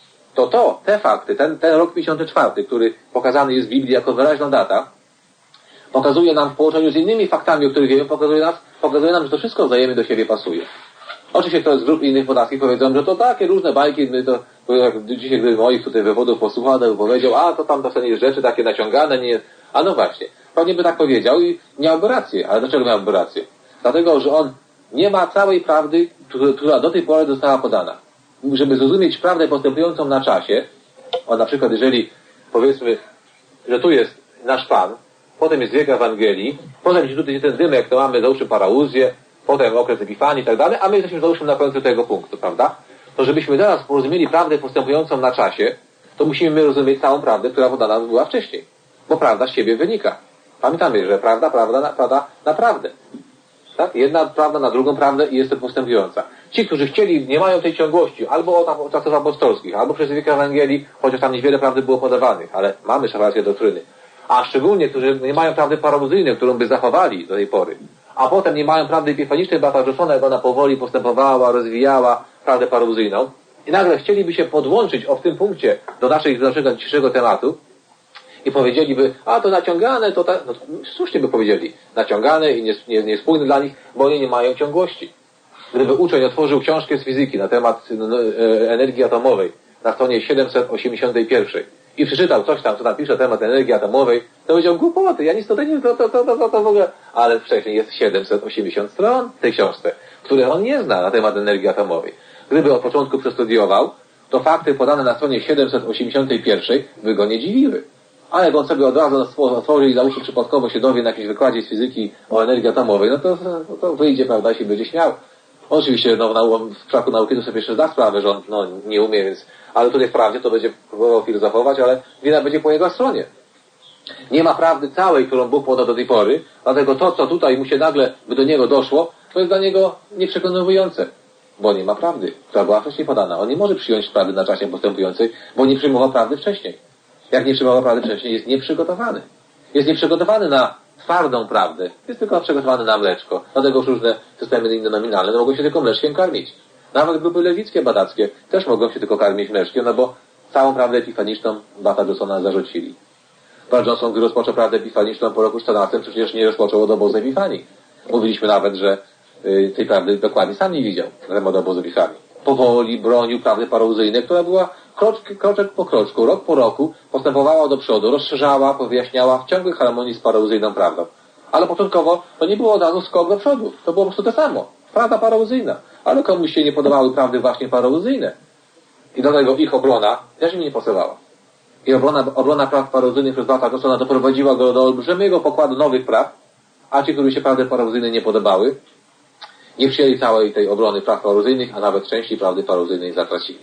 te fakty, ten rok 54, który pokazany jest w Biblii jako wyraźna data, pokazuje nam w połączeniu z innymi faktami, o których wiemy, pokazuje nam, że to wszystko wzajemnie do siebie pasuje. Oczywiście ktoś z grup innych podatkich powiedzą, że to takie różne bajki, jak dzisiaj gdyby moich tutaj wywodów posłuchał, to by powiedział, a to tam to są rzeczy takie naciągane, nie. A no właśnie, pewnie by tak powiedział i miałby rację. Ale dlaczego miałby rację? Dlatego, że on nie ma całej prawdy, która do tej pory została podana. Żeby zrozumieć prawdę postępującą na czasie, na przykład jeżeli powiedzmy, że tu jest nasz Pan, potem jest wiek Ewangelii, potem tutaj jest ten dymek, to mamy załóżmy parauzję, potem okres Epifanii i tak dalej, a my jesteśmy załóżmy na końcu tego punktu, prawda? To żebyśmy teraz porozumieli prawdę postępującą na czasie, to musimy rozumieć całą prawdę, która podana była wcześniej. Bo prawda z siebie wynika. Pamiętamy, że prawda na prawdę. Tak? Jedna prawda na drugą prawdę i jest to postępująca. Ci, którzy chcieli, nie mają tej ciągłości, albo od czasów apostolskich, albo przez wiek Ewangelii, chociaż tam niewiele prawdy było podawanych, ale mamy rację doktryny. A szczególnie, którzy nie mają prawdy paraluzyjnej, którą by zachowali do tej pory, a potem nie mają prawdy epifanicznej, była tak rzucona, jak ona powoli postępowała, rozwijała prawdę paraluzyjną i nagle chcieliby się podłączyć w tym punkcie do naszego dzisiejszego tematu i powiedzieliby, a to naciągane, to no, słusznie by powiedzieli, naciągane i niespójne dla nich, bo oni nie mają ciągłości. Gdyby uczeń otworzył książkę z fizyki na temat energii atomowej na stronie 781 i przeczytał coś tam, co tam pisze na temat energii atomowej, to powiedział, głupoty, ja nic tutaj nie, to w ogóle, ale wcześniej jest 780 stron w tej książce, które on nie zna na temat energii atomowej. Gdyby od początku przestudiował, to fakty podane na stronie 781 by go nie dziwiły. A jak on sobie od razu otworzy i załóżmy przypadkowo się dowie na jakimś wykładzie z fizyki o energii atomowej, no to wyjdzie, prawda, i się będzie śmiał. Oczywiście, w przypadku nauki to sobie jeszcze zda sprawę, że on nie umie, więc, ale tutaj wprawdzie to będzie próbował filozofować, ale wina będzie po jego stronie. Nie ma prawdy całej, którą Bóg podał do tej pory, dlatego to, co tutaj mu się nagle by do niego doszło, to jest dla niego nieprzekonujące, bo nie ma prawdy, która była wcześniej podana. On nie może przyjąć prawdy na czasie postępującej, bo nie przyjmował prawdy wcześniej. Jak nie przyjmował prawdy wcześniej, jest nieprzygotowany. Jest nieprzygotowany na twardą prawdę, jest tylko przygotowany na mleczko. Dlatego już różne systemy indonominalne mogą się tylko mleczkiem karmić. Nawet grupy lewickie, badackie też mogą się tylko karmić mleczkiem, no bo całą prawdę epifaniczną Bata Johnsona zarzucili. Bart Johnson, gdy rozpoczął prawdę epifaniczną po roku 14, przecież nie rozpoczął od obozu Epifanii. Mówiliśmy nawet, że tej prawdy dokładnie sam nie widział na temat obozu Epifanii. Powoli bronił prawdy paraluzyjnej, która była kroczek po kroczku, rok po roku postępowała do przodu, rozszerzała, wyjaśniała w ciągłej harmonii z paraluzyjną prawdą. Ale początkowo to nie było od razu skok do przodu. To było po prostu to samo. Prawda paraluzyjna. Ale komuś się nie podobały prawdy właśnie paraluzyjne. I dlatego ich obrona też im nie pasowała. I obrona praw paraluzyjnych przez Barta Johnsona doprowadziła go do olbrzymiego pokładu nowych praw, a ci, którzy się prawdy paraluzyjne nie podobały, nie przyjęli całej tej obrony praw paraluzyjnych, a nawet części prawdy paraluzyjnej zatracili.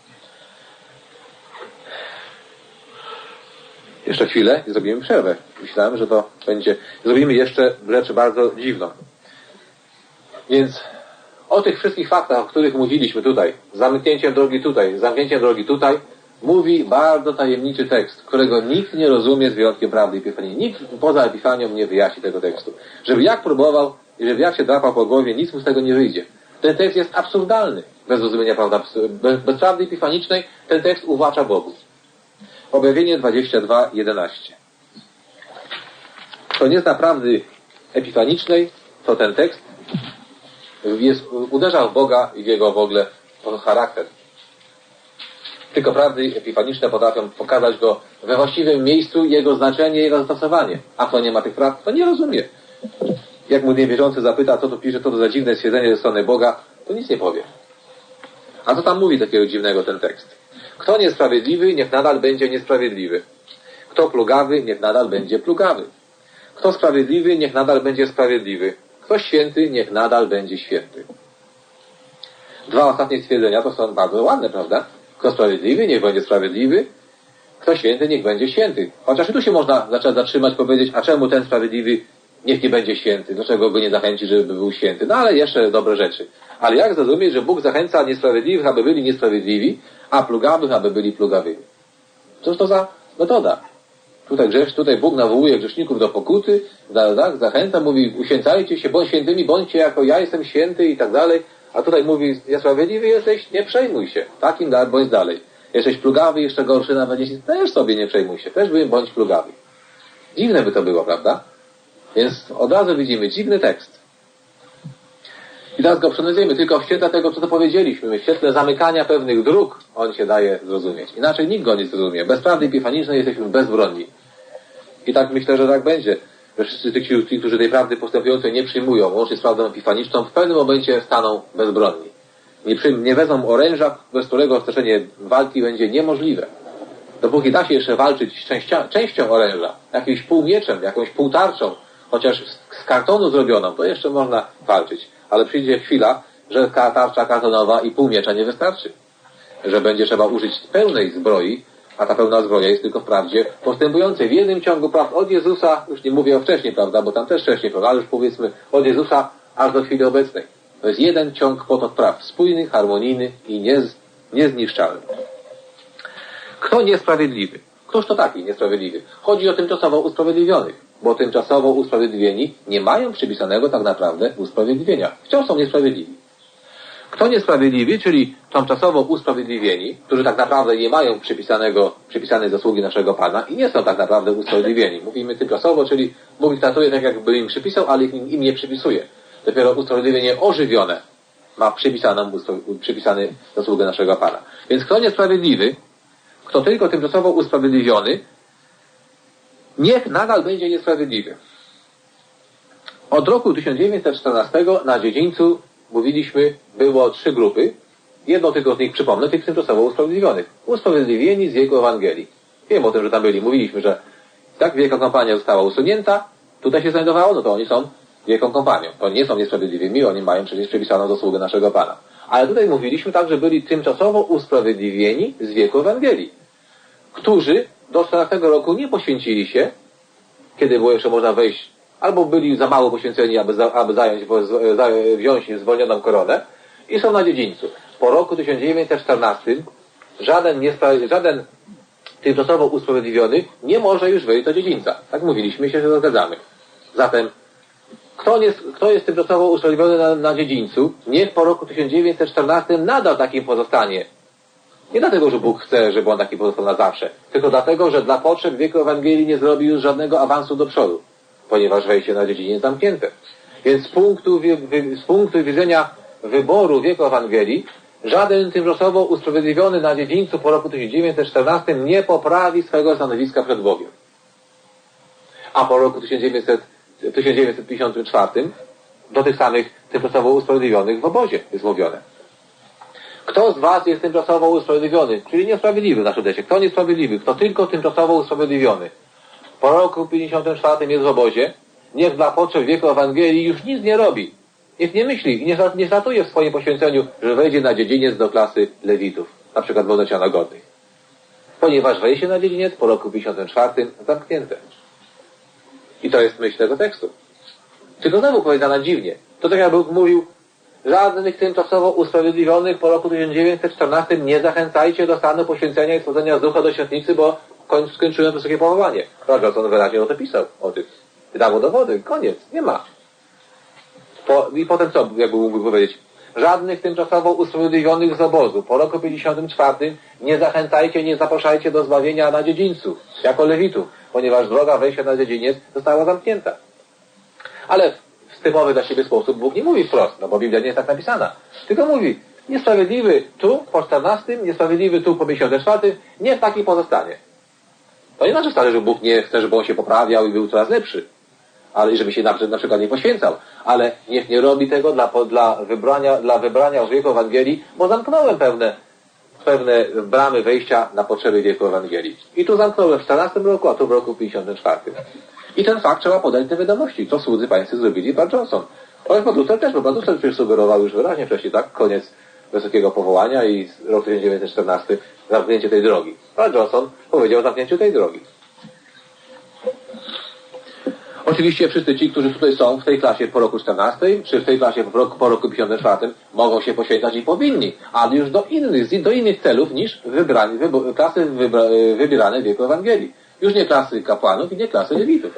Jeszcze chwilę i zrobimy przerwę. Myślałem, że to będzie... Zrobimy jeszcze rzecz bardzo dziwną. Więc o tych wszystkich faktach, o których mówiliśmy tutaj, zamknięciem drogi tutaj, mówi bardzo tajemniczy tekst, którego nikt nie rozumie z wyjątkiem prawdy Epifanii. Nikt poza Epifanią nie wyjaśni tego tekstu. Żeby jak próbował i żeby jak się drapał po głowie, nic mu z tego nie wyjdzie. Ten tekst jest absurdalny. Bez rozumienia bez prawdy epifanicznej ten tekst uwłacza Bogu. Objawienie 22:11. Kto nie zna prawdy epifanicznej, to ten tekst uderza w Boga i w jego w ogóle charakter. Tylko prawdy epifaniczne potrafią pokazać go we właściwym miejscu, jego znaczenie, jego zastosowanie. A kto nie ma tych praw, to nie rozumie. Jak mu niewierzący zapyta, co tu pisze, co to za dziwne stwierdzenie ze strony Boga, to nic nie powie. A co tam mówi takiego dziwnego ten tekst? Kto niesprawiedliwy, niech nadal będzie niesprawiedliwy. Kto plugawy, niech nadal będzie plugawy. Kto sprawiedliwy, niech nadal będzie sprawiedliwy. Kto święty, niech nadal będzie święty. Dwa ostatnie stwierdzenia to są bardzo ładne, prawda? Kto sprawiedliwy, niech będzie sprawiedliwy. Kto święty, niech będzie święty. Chociaż i tu się można zatrzymać, powiedzieć, a czemu ten sprawiedliwy niech nie będzie święty? Dlaczego go nie zachęci, żeby był święty? No ale jeszcze dobre rzeczy. Ale jak zrozumieć, że Bóg zachęca niesprawiedliwych, aby byli niesprawiedliwi, a plugawych, aby byli plugawymi? Cóż to za metoda? Tutaj Bóg nawołuje grzeszników do pokuty, tak, zachęca, mówi, uświęcajcie się, bądź świętymi, bądźcie jako ja jestem święty i tak dalej. A tutaj mówi, niesprawiedliwy jesteś, nie przejmuj się. Takim bądź dalej. Jesteś plugawy, jeszcze gorszy nawet jeśli też sobie nie przejmuj się. Też bądź plugawy. Dziwne by to było, prawda? Więc od razu widzimy dziwny tekst. I teraz go przeanalizujemy tylko w świetle tego, co to powiedzieliśmy. W świetle zamykania pewnych dróg on się daje zrozumieć. Inaczej nikt go nie zrozumie. Bez prawdy epifanicznej jesteśmy bezbronni. I tak myślę, że tak będzie. Że wszyscy ci, którzy tej prawdy postępującej nie przyjmują, łącznie z prawdą epifaniczną, w pewnym momencie staną bezbronni. Nie wezmą oręża, bez którego stoczenie walki będzie niemożliwe. Dopóki da się jeszcze walczyć częścią oręża, jakimś półmieczem, jakąś półtarczą, chociaż z kartonu zrobioną, to jeszcze można walczyć. Ale przyjdzie chwila, że tarcza kartonowa i półmiecza nie wystarczy. Że będzie trzeba użyć pełnej zbroi, a ta pełna zbroja jest tylko wprawdzie postępującej w jednym ciągu praw od Jezusa, już nie mówię o wcześniej, prawda, bo tam też wcześniej, prawda, ale już powiedzmy od Jezusa aż do chwili obecnej. To jest jeden ciąg potok praw, spójny, harmonijny i niezniszczalny. Kto niesprawiedliwy? Któż to taki niesprawiedliwy? Chodzi o tymczasowo usprawiedliwionych, bo tymczasowo usprawiedliwieni nie mają przypisanego tak naprawdę usprawiedliwienia. Wciąż są niesprawiedliwi. Kto niesprawiedliwy, czyli tymczasowo usprawiedliwieni, którzy tak naprawdę nie mają przypisanej zasługi naszego Pana i nie są tak naprawdę usprawiedliwieni. Mówimy tymczasowo, czyli Bóg ich traktuje tak, jakby im przypisał, ale im nie przypisuje. Dopiero usprawiedliwienie ożywione ma przypisane zasługę naszego Pana. Więc kto niesprawiedliwy, kto tylko tymczasowo usprawiedliwiony, niech nadal będzie niesprawiedliwy. Od roku 1914 na dziedzińcu, mówiliśmy, było 3 grupy. Jedną tylko z nich przypomnę, tych tymczasowo usprawiedliwionych. Usprawiedliwieni z wieku Ewangelii. Wiem o tym, że tam byli. Mówiliśmy, że tak wielka kompania została usunięta, tutaj się znajdowało, no to oni są wielką kompanią. To nie są niesprawiedliwymi, oni mają przecież przepisaną zasługę naszego Pana. Ale tutaj mówiliśmy tak, że byli tymczasowo usprawiedliwieni z wieku Ewangelii, którzy do 14 roku nie poświęcili się, kiedy było jeszcze można wejść, albo byli za mało poświęceni, aby wziąć zwolnioną koronę i są na dziedzińcu. Po roku 1914 żaden tymczasowo usprawiedliwiony nie może już wejść do dziedzińca. Tak mówiliśmy, się zgadzamy. Zatem kto jest tymczasowo usprawiedliwiony na dziedzińcu, niech po roku 1914 nadal takim pozostanie. Nie dlatego, że Bóg chce, żeby on taki pozostał na zawsze, tylko dlatego, że dla potrzeb wieku Ewangelii nie zrobi już żadnego awansu do przodu, ponieważ wejście na dziedzinie jest zamknięte. Więc z punktu widzenia wyboru wieku Ewangelii, żaden tymczasowo usprawiedliwiony na dziedzińcu po roku 1914 nie poprawi swego stanowiska przed Bogiem. A po roku 1954 do tych samych tymczasowo usprawiedliwionych w obozie jest mówione. Kto z was jest tymczasowo usprawiedliwiony, czyli niesprawiedliwy w naszym decie? Kto niesprawiedliwy? Kto tylko tymczasowo usprawiedliwiony? Po roku 54 jest w obozie, niech dla potrzeb wieku Ewangelii już nic nie robi. Niech nie myśli i nie startuje w swoim poświęceniu, że wejdzie na dziedziniec do klasy Lewitów, na przykład wolnocianogodnych. Ponieważ wejście na dziedziniec po roku 54 zamknięte. I to jest myśl tego tekstu. Tylko znowu powiedziana dziwnie. To tak jak Bóg mówił, żadnych tymczasowo usprawiedliwionych po roku 1914 nie zachęcajcie do stanu poświęcenia i wchodzenia z ducha do świetnicy, bo skończyłem wysokie powołanie. Robertson wyraźnie o to pisał, o tym. Dało dowody, koniec, nie ma. I potem co, jakby mógłby powiedzieć? Żadnych tymczasowo usprawiedliwionych z obozu. Po roku 54 nie zachęcajcie, nie zapraszajcie do zbawienia na dziedzińcu, jako Lewitów, ponieważ droga wejścia na dziedziniec została zamknięta. Ale w typowy dla siebie sposób Bóg nie mówi wprost, no bo Biblia nie jest tak napisana. Tylko mówi, niesprawiedliwy tu po 14, niesprawiedliwy tu po 54, niech taki pozostanie. To nie znaczy wcale, że Bóg nie chce, żeby on się poprawiał i był coraz lepszy. Ale żeby się na przykład nie poświęcał. Ale niech nie robi tego dla wybrania w wieku Ewangelii, bo zamknąłem pewne bramy wejścia na potrzeby wieku Ewangelii. I tu zamknąłem w 14 roku, a tu w roku 54. I ten fakt trzeba podać do wiadomości. To słudzy pańscy zrobili pan Johnson. Ale pan Luther też, bo pan Luther przecież sugerował już wyraźnie wcześniej, tak? Koniec wysokiego powołania i rok 1914 zamknięcie tej drogi. Pan Johnson powiedział o zamknięciu tej drogi. Oczywiście wszyscy ci, którzy tutaj są w tej klasie po roku 14, czy w tej klasie po roku 54, mogą się poświęcać i powinni, ale już do innych celów niż klasy wybierane w wieku Ewangelii. Już nie klasy kapłanów i nie klasy lewitów.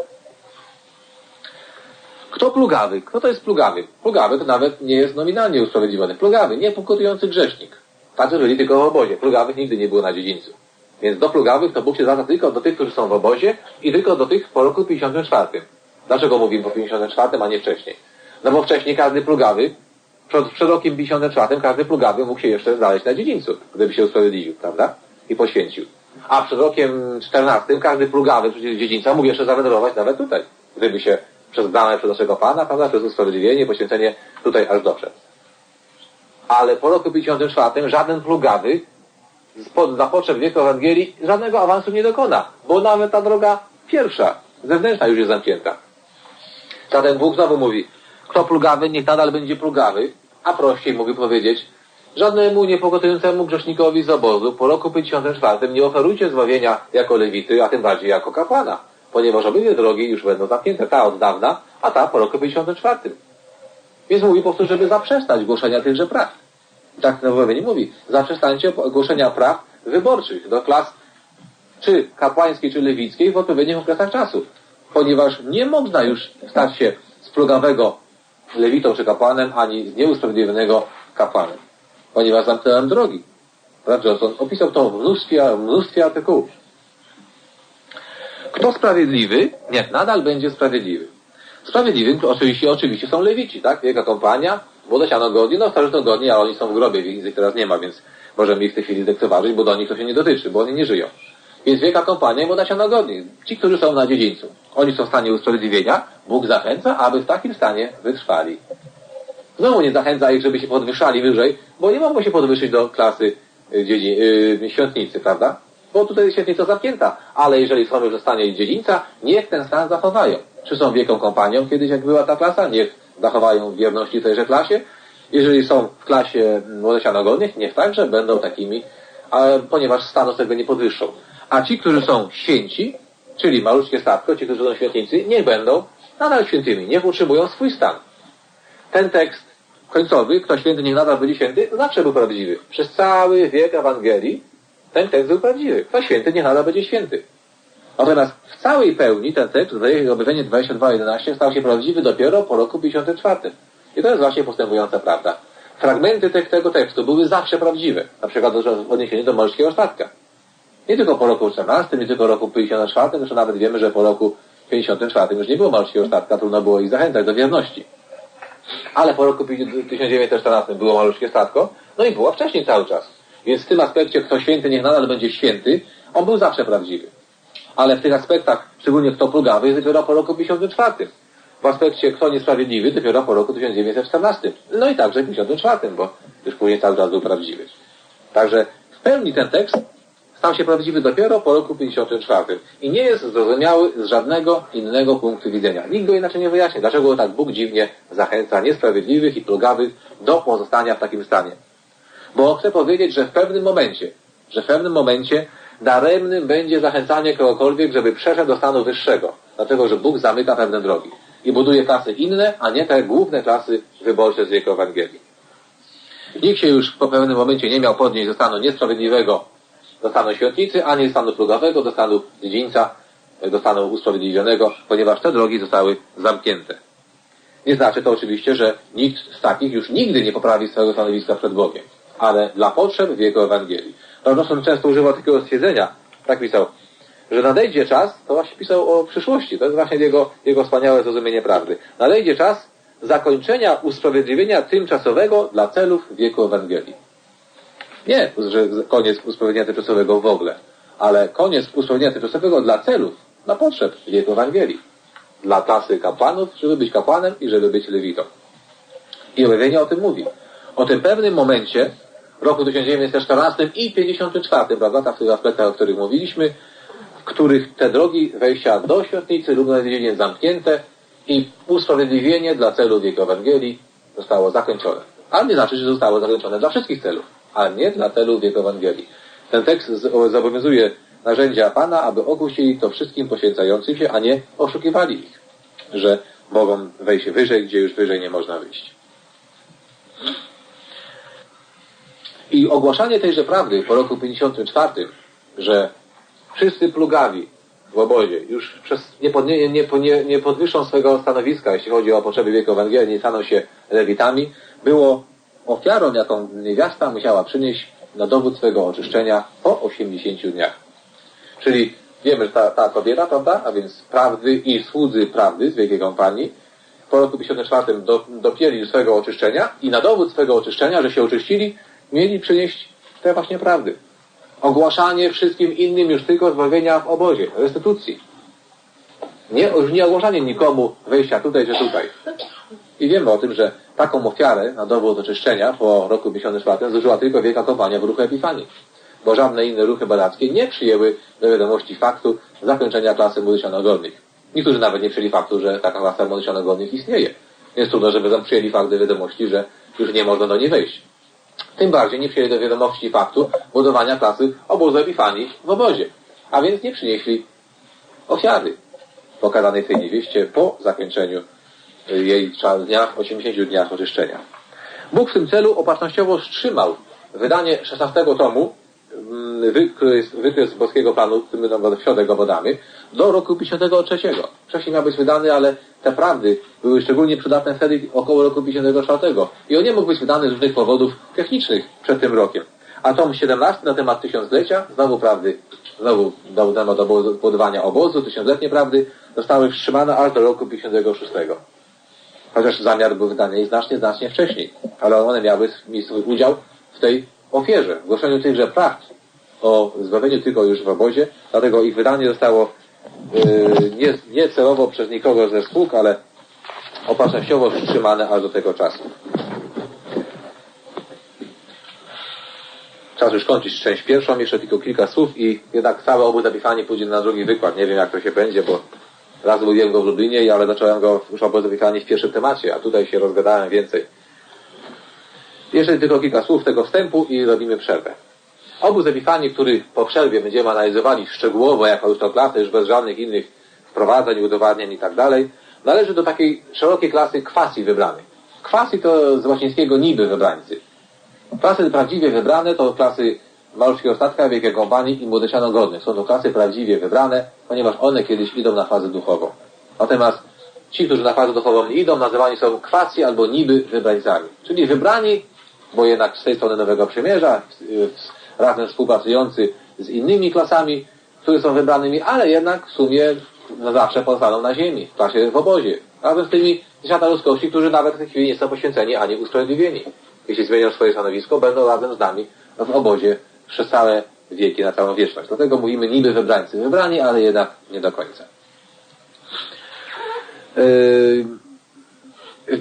Kto plugawy? Kto to jest plugawy? Plugawy to nawet nie jest nominalnie usprawiedliwiony. Plugawy, nie pokutujący grzesznik. Tacy żyli tylko w obozie. Plugawych nigdy nie było na dziedzińcu. Więc do plugawych to Bóg się zwraca tylko do tych, którzy są w obozie i tylko do tych po roku 54. Dlaczego mówimy po 54, a nie wcześniej? No bo wcześniej każdy plugawy, przed rokiem 54 każdy plugawy mógł się jeszcze znaleźć na dziedzińcu, gdyby się usprawiedliwił, prawda? I poświęcił. A przed rokiem 14 każdy plugawy przecież dziedzińca mógł jeszcze zawędrować nawet tutaj, gdyby się przez bramę przez naszego Pana, prawda, przez usprawiedliwienie, poświęcenie tutaj aż doszedł. Ale po roku 54 żaden plugawy dla potrzeb wieku Ewangelii żadnego awansu nie dokona, bo nawet ta droga pierwsza, zewnętrzna już jest zamknięta. Zatem Bóg znowu mówi, kto plugawy, niech nadal będzie plugawy, a prościej mógł powiedzieć, żadnemu niepokotującemu grzesznikowi z obozu po roku 54 nie oferujcie zbawienia jako lewity, a tym bardziej jako kapłana, ponieważ obydwie drogi już będą zamknięte, ta od dawna, a ta po roku 54. Więc mówi po prostu, żeby zaprzestać głoszenia tychże praw. Tak Nowowienie mówi, zaprzestańcie głoszenia praw wyborczych do klas czy kapłańskiej, czy lewickiej w odpowiednich okresach czasu. Ponieważ nie można już stać się z plugawego lewitą czy kapłanem, ani z nieusprawiedliwionego kapłanem. Ponieważ zamknąłem drogi. Brat Johnson opisał to w mnóstwie artykułów. Kto sprawiedliwy, niech nadal będzie sprawiedliwy. Sprawiedliwym to oczywiście są lewici, tak? Wielka kompania, młodosianogodni, starożytnogodni, ale oni są w grobie, ich teraz nie ma, więc możemy ich w tej chwili zlekceważyć, bo do nich to się nie dotyczy, bo oni nie żyją. Więc wielka kompania i młodosianogodni, ci, którzy są na dziedzińcu, oni są w stanie usprawiedliwienia, Bóg zachęca, aby w takim stanie wytrwali. Znowu nie zachęca ich, żeby się podwyższali wyżej, bo nie mogą się podwyższyć do klasy świątnicy, prawda? Bo tutaj świetnica zamknięta, ale jeżeli są już w stanie dziedzińca, niech ten stan zachowają. Czy są wielką kompanią kiedyś, jak była ta klasa? Niech zachowają wierności tejże klasie. Jeżeli są w klasie młodosianogodnych, niech także będą takimi, ponieważ stanu tego nie podwyższą. A ci, którzy są święci, czyli maluczkie statko, ci, którzy są świętnicy, niech będą nadal świętymi, niech utrzymują swój stan. Ten tekst końcowy, kto święty, niech nadal będzie święty, zawsze był prawdziwy. Przez cały wiek Ewangelii ten tekst był prawdziwy. Kto święty, niech nadal będzie święty. Natomiast w całej pełni ten tekst, Objawienie 22:11, stał się prawdziwy dopiero po roku 54. I to jest właśnie postępująca prawda. Fragmenty tego tekstu były zawsze prawdziwe. Na przykład w odniesieniu do morskiego statka. Nie tylko po roku 14, nie tylko po roku 54, zresztą nawet wiemy, że po roku 54 już nie było morskiego statka, trudno było ich zachęcać do wierności. Ale po roku 1914 było malutkie statko, no i było wcześniej cały czas. Więc w tym aspekcie, kto święty, niech nadal będzie święty, on był zawsze prawdziwy. Ale w tych aspektach, szczególnie kto plugawy, jest dopiero po roku 54. W aspekcie kto niesprawiedliwy, dopiero po roku 1914. No i także w 54, bo już później cały czas był prawdziwy. Także w pełni ten tekst stał się prawdziwy dopiero po roku 54. I nie jest zrozumiały z żadnego innego punktu widzenia. Nikt go inaczej nie wyjaśni, dlaczego tak Bóg dziwnie zachęca niesprawiedliwych i plugawych do pozostania w takim stanie. Bo chcę powiedzieć, że w pewnym momencie daremnym będzie zachęcanie kogokolwiek, żeby przeszedł do stanu wyższego. Dlatego, że Bóg zamyka pewne drogi i buduje klasy inne, a nie te główne klasy wyborcze z wieku Ewangelii. Nikt się już po pewnym momencie nie miał podnieść do stanu niesprawiedliwego, do stanu świątnicy, ani do stanu plugawego, do stanu dziedzińca, do stanu usprawiedliwionego, ponieważ te drogi zostały zamknięte. Nie znaczy to oczywiście, że nikt z takich już nigdy nie poprawi swojego stanowiska przed Bogiem, ale dla potrzeb wieku Ewangelii. Johnson często używał takiego stwierdzenia, tak pisał, że nadejdzie czas, to właśnie pisał o przyszłości, to jest właśnie jego wspaniałe zrozumienie prawdy. Nadejdzie czas zakończenia usprawiedliwienia tymczasowego dla celów wieku Ewangelii. Nie, że koniec usprawiedliwienia tymczasowego w ogóle, ale koniec usprawiedliwienia tymczasowego dla celów, dla potrzeb wieku Ewangelii. Dla klasy kapłanów, żeby być kapłanem i żeby być lewitą. I objawienie o tym mówi. O tym pewnym momencie, roku 1914 i 54, prawda, w tych aspektach, o których mówiliśmy, w których te drogi wejścia do świetlicy lub na dziedziniec zamknięte i usprawiedliwienie dla celów Jego Ewangelii zostało zakończone. Ale nie znaczy, że zostało zakończone dla wszystkich celów, a nie dla celów Jego Ewangelii. Ten tekst zobowiązuje narzędzia Pana, aby ogłosili to wszystkim poświęcającym się, a nie oszukiwali ich, że mogą wejść wyżej, gdzie już wyżej nie można wyjść. I ogłaszanie tejże prawdy po roku 54, że wszyscy plugawi w obozie już nie podwyższą swego stanowiska, jeśli chodzi o potrzeby wieku Ewangelii, nie staną się lewitami, było ofiarą, jaką niewiasta musiała przynieść na dowód swego oczyszczenia po 80 dniach. Czyli wiemy, że ta kobieta, prawda, a więc prawdy i słudzy prawdy z wielkiej kompanii, po roku 54 dopięli swego oczyszczenia i na dowód swego oczyszczenia, że się oczyścili, mieli przynieść te właśnie prawdy. Ogłaszanie wszystkim innym już tylko zbawienia w obozie, restytucji. Nie ogłaszanie nikomu wejścia tutaj czy tutaj. I wiemy o tym, że taką ofiarę na dowód oczyszczenia po roku 54 zużyła tylko wielka kompania w ruchu Epifanii. Bo żadne inne ruchy badackie nie przyjęły do wiadomości faktu zakończenia klasy młodych ścianogodnych. Niektórzy nawet nie przyjęli faktu, że taka klasa młodych ścianogodnych istnieje. Więc trudno, żeby tam przyjęli fakt do wiadomości, że już nie można do niej wejść. Tym bardziej nie przyjęli do wiadomości faktu budowania klasy obozu Epifanii w obozie. A więc nie przynieśli ofiary pokazanej w tej niewieście po zakończeniu jej 80 dniach oczyszczenia. Bóg w tym celu opatrznościowo wstrzymał wydanie 16 tomu wykres boskiego planu, który w środek go podamy, do roku 53. Wcześniej miał być wydany, ale te prawdy były szczególnie przydatne wtedy około roku 54. I on nie mógł być wydany z różnych powodów technicznych przed tym rokiem. A tom 17 na temat tysiąclecia, znowu prawdy, znowu na temat budowania obozu, tysiącletnie prawdy, zostały wstrzymane aż do roku 56. Chociaż zamiar był wydany znacznie wcześniej. Ale one miały swój udział w tej ofierze, w głoszeniu tychże prawd o zbawieniu tylko już w obozie, dlatego ich wydanie zostało nie celowo przez nikogo ze spółk, ale opatrznościowo wstrzymane aż do tego czasu. Czas już kończyć część pierwszą, jeszcze tylko kilka słów i jednak cały obóz Epifanii pójdzie na drugi wykład. Nie wiem, jak to się będzie, bo raz mówiłem go w Lublinie, ale zacząłem go już obóz Epifanii w pierwszym temacie, a tutaj się rozgadałem więcej. Jeszcze tylko kilka słów tego wstępu i robimy przerwę. Obóz Epifanii, który po przerwie będziemy analizowali szczegółowo jako już to klasę, już bez żadnych innych wprowadzeń, udowadnień i tak dalej, należy do takiej szerokiej klasy kwasi wybranych. Kwasi to z łacińskiego niby wybrańcy. Klasy prawdziwie wybrane to klasy Malowskiego Statka, Wielkiej Kompanii i Młodocianogodnych. Są to klasy prawdziwie wybrane, ponieważ one kiedyś idą na fazę duchową. Natomiast ci, którzy na fazę duchową nie idą, nazywani są kwasi albo niby wybrańcami. Czyli wybrani, bo jednak z tej strony Nowego Przymierza, razem współpracujący z innymi klasami, które są wybranymi, ale jednak w sumie na zawsze pozostaną na ziemi, w klasie w obozie. Razem z tymi z świata ludzkości, którzy nawet w tej chwili nie są poświęceni ani usprawiedliwieni. Jeśli zmienią swoje stanowisko, będą razem z nami w obozie przez całe wieki, na całą wieczność. Dlatego mówimy niby wybrańcy. Wybrani, ale jednak nie do końca. W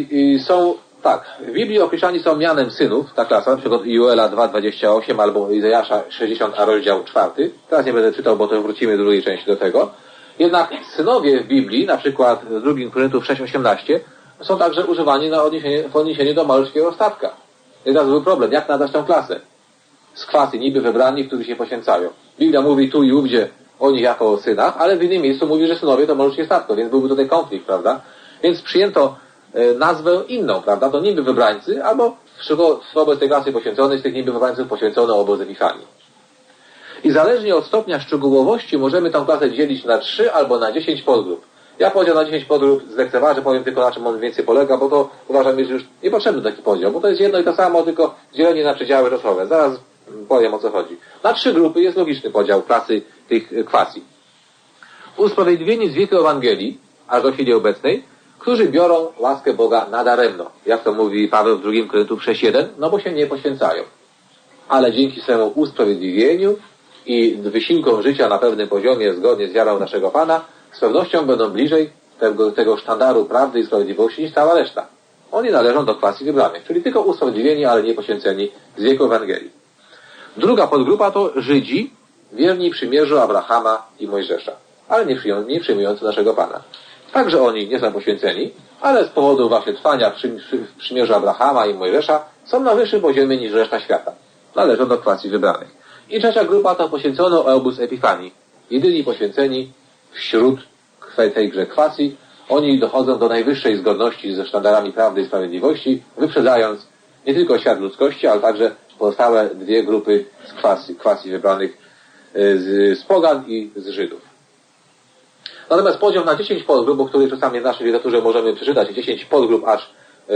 Biblii określani są mianem synów, ta klasa, na przykład Joela 2,28 albo Izajasza 60, a rozdział 4. Teraz nie będę czytał, bo to wrócimy do drugiej części do tego. Jednak synowie w Biblii, na przykład w 2 Koryntiów 6,18, są także używani w odniesieniu do malowskiego statka. I teraz był problem, jak nadać tę klasę? Z kwasy niby wybrani, którzy się poświęcają. Biblia mówi tu i ówdzie o nich jako o synach, ale w innym miejscu mówi, że synowie to malowskie statko, więc byłby tutaj konflikt, prawda? Więc przyjęto nazwę inną, prawda? To niby wybrańcy, albo wobec tej klasy poświęconej z tych niby wybrańców poświęcono obóz Epifanii. I zależnie od stopnia szczegółowości możemy tę klasę dzielić na 3 albo na 10 podgrup. Ja podział na 10 podgrup zlekceważę, powiem tylko na czym on więcej polega, bo to uważam jest już niepotrzebny taki podział, bo to jest jedno i to samo, tylko dzielenie na przedziały czasowe. Zaraz powiem, o co chodzi. Na 3 grupy jest logiczny podział klasy tych kwasji. Usprawiedliwieni z wieku Ewangelii, aż do chwili obecnej, którzy biorą łaskę Boga nadaremno. Jak to mówi Paweł w 2 Koryntiów 6,1, no bo się nie poświęcają. Ale dzięki swemu usprawiedliwieniu i wysiłkom życia na pewnym poziomie, zgodnie z wiarą naszego Pana, z pewnością będą bliżej tego sztandaru prawdy i sprawiedliwości niż cała reszta. Oni należą do klasy wybranych, czyli tylko usprawiedliwieni, ale nie poświęceni z wieku Ewangelii. Druga podgrupa to Żydzi, wierni przymierzu Abrahama i Mojżesza, ale nie przyjmujący naszego Pana. Także oni nie są poświęceni, ale z powodu właśnie trwania w przymierzu Abrahama i Mojżesza są na wyższym poziomie niż reszta świata. Należą do klasy wybranych. I trzecia grupa to poświęcono obóz Epifanii. Jedyni poświęceni wśród tejże klasy, oni dochodzą do najwyższej zgodności ze sztandarami prawdy i sprawiedliwości, wyprzedzając nie tylko świat ludzkości, ale także pozostałe dwie grupy z klasy wybranych z pogan i z Żydów. Natomiast podział na 10 podgrup, o których czasami w naszej literaturze możemy przeczytać, 10 podgrup aż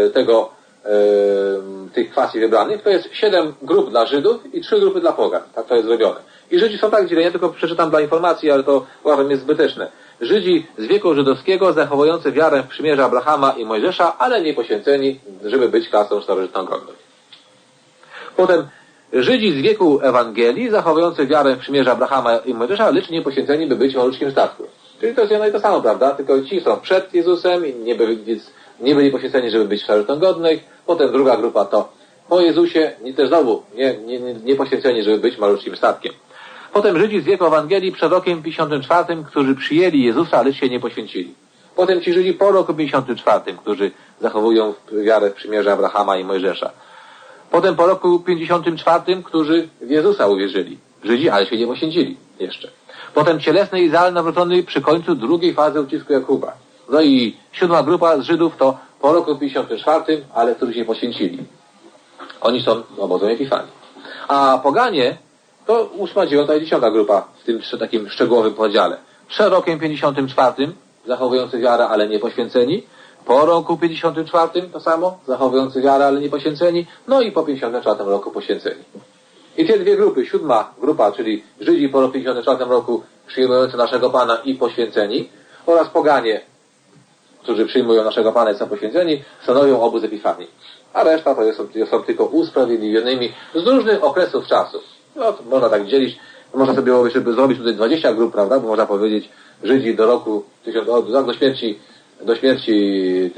tych klasy wybranych, to jest 7 grup dla Żydów i 3 grupy dla pogan. Tak to jest zrobione. I Żydzi są tak dzieleni, ja tylko przeczytam dla informacji, ale to uważam jest zbyteczne. Żydzi z wieku żydowskiego zachowujący wiarę w przymierze Abrahama i Mojżesza, ale nie poświęceni, żeby być klasą starożytną godną. Potem Żydzi z wieku Ewangelii zachowujący wiarę w przymierze Abrahama i Mojżesza, lecz nie poświęceni, by być w maluczkim statku. Czyli to jest jedno i to samo, prawda? Tylko ci są przed Jezusem i nie byli poświęceni, żeby być starożytną godnych. Potem druga grupa to po Jezusie, też znowu nie poświęceni, żeby być maluczkim statkiem. Potem Żydzi z wieku Ewangelii przed rokiem 54, którzy przyjęli Jezusa, lecz się nie poświęcili. Potem ci Żydzi po roku 54, którzy zachowują wiarę w przymierze Abrahama i Mojżesza. Potem po roku 54, którzy w Jezusa uwierzyli. Żydzi, ale się nie poświęcili jeszcze. Potem cielesny Izrael nawrócony przy końcu drugiej fazy ucisku Jakuba. No i 7 grupa z Żydów to po roku 54, ale którzy się poświęcili. Oni są obozem Epifanii. A poganie to 8., 9. i 10. grupa w tym takim szczegółowym podziale. Przed rokiem 54 zachowujący wiarę, ale nie poświęceni. Po roku 54 to samo, zachowujący wiarę, ale nie poświęceni. No i po 54 roku poświęceni. I te dwie grupy, 7. grupa, czyli Żydzi po roku 54 roku przyjmujący naszego Pana i poświęceni, oraz poganie, którzy przyjmują naszego Pana i są poświęceni, stanowią obóz Epifanii. A reszta to są tylko usprawiedliwionymi z różnych okresów czasu. No, to można tak dzielić. Można sobie zrobić tutaj 20 grup, prawda? Bo można powiedzieć Żydzi do roku do śmierci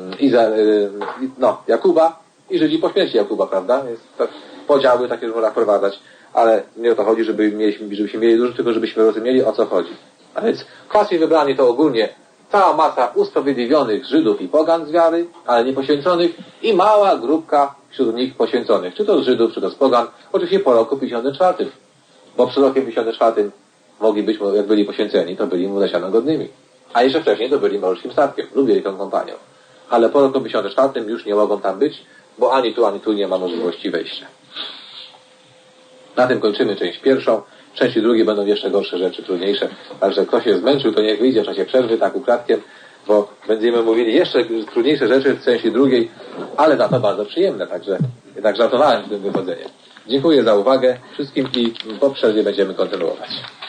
Jakuba i Żydzi po śmierci Jakuba, prawda? Jest tak, podziały takie, że można wprowadzać, ale nie o to chodzi, żebyśmy mieli dużo, tylko żebyśmy rozumieli, o co chodzi. A więc klasy wybrani to ogólnie cała masa usprawiedliwionych Żydów i pogan z wiary, ale niepoświęconych i mała grupka wśród nich poświęconych, czy to z Żydów, czy to z pogan, oczywiście po roku 54. Bo przed rokiem 54 mogli być, jak byli poświęceni, to byli młodosiano godnymi. A jeszcze wcześniej to byli maluczkim statkiem, lub wielką kompanią. Ale po roku 54 już nie mogą tam być, bo ani tu nie ma możliwości wejścia. Na tym kończymy część pierwszą. W części drugiej będą jeszcze gorsze rzeczy, trudniejsze. Także kto się zmęczył, to niech wyjdzie w czasie przerwy, tak ukradkiem, bo będziemy mówili jeszcze trudniejsze rzeczy w części drugiej, ale za to bardzo przyjemne, także jednak żartowałem z tym wychodzeniem. Dziękuję za uwagę wszystkim i po przerwie będziemy kontynuować.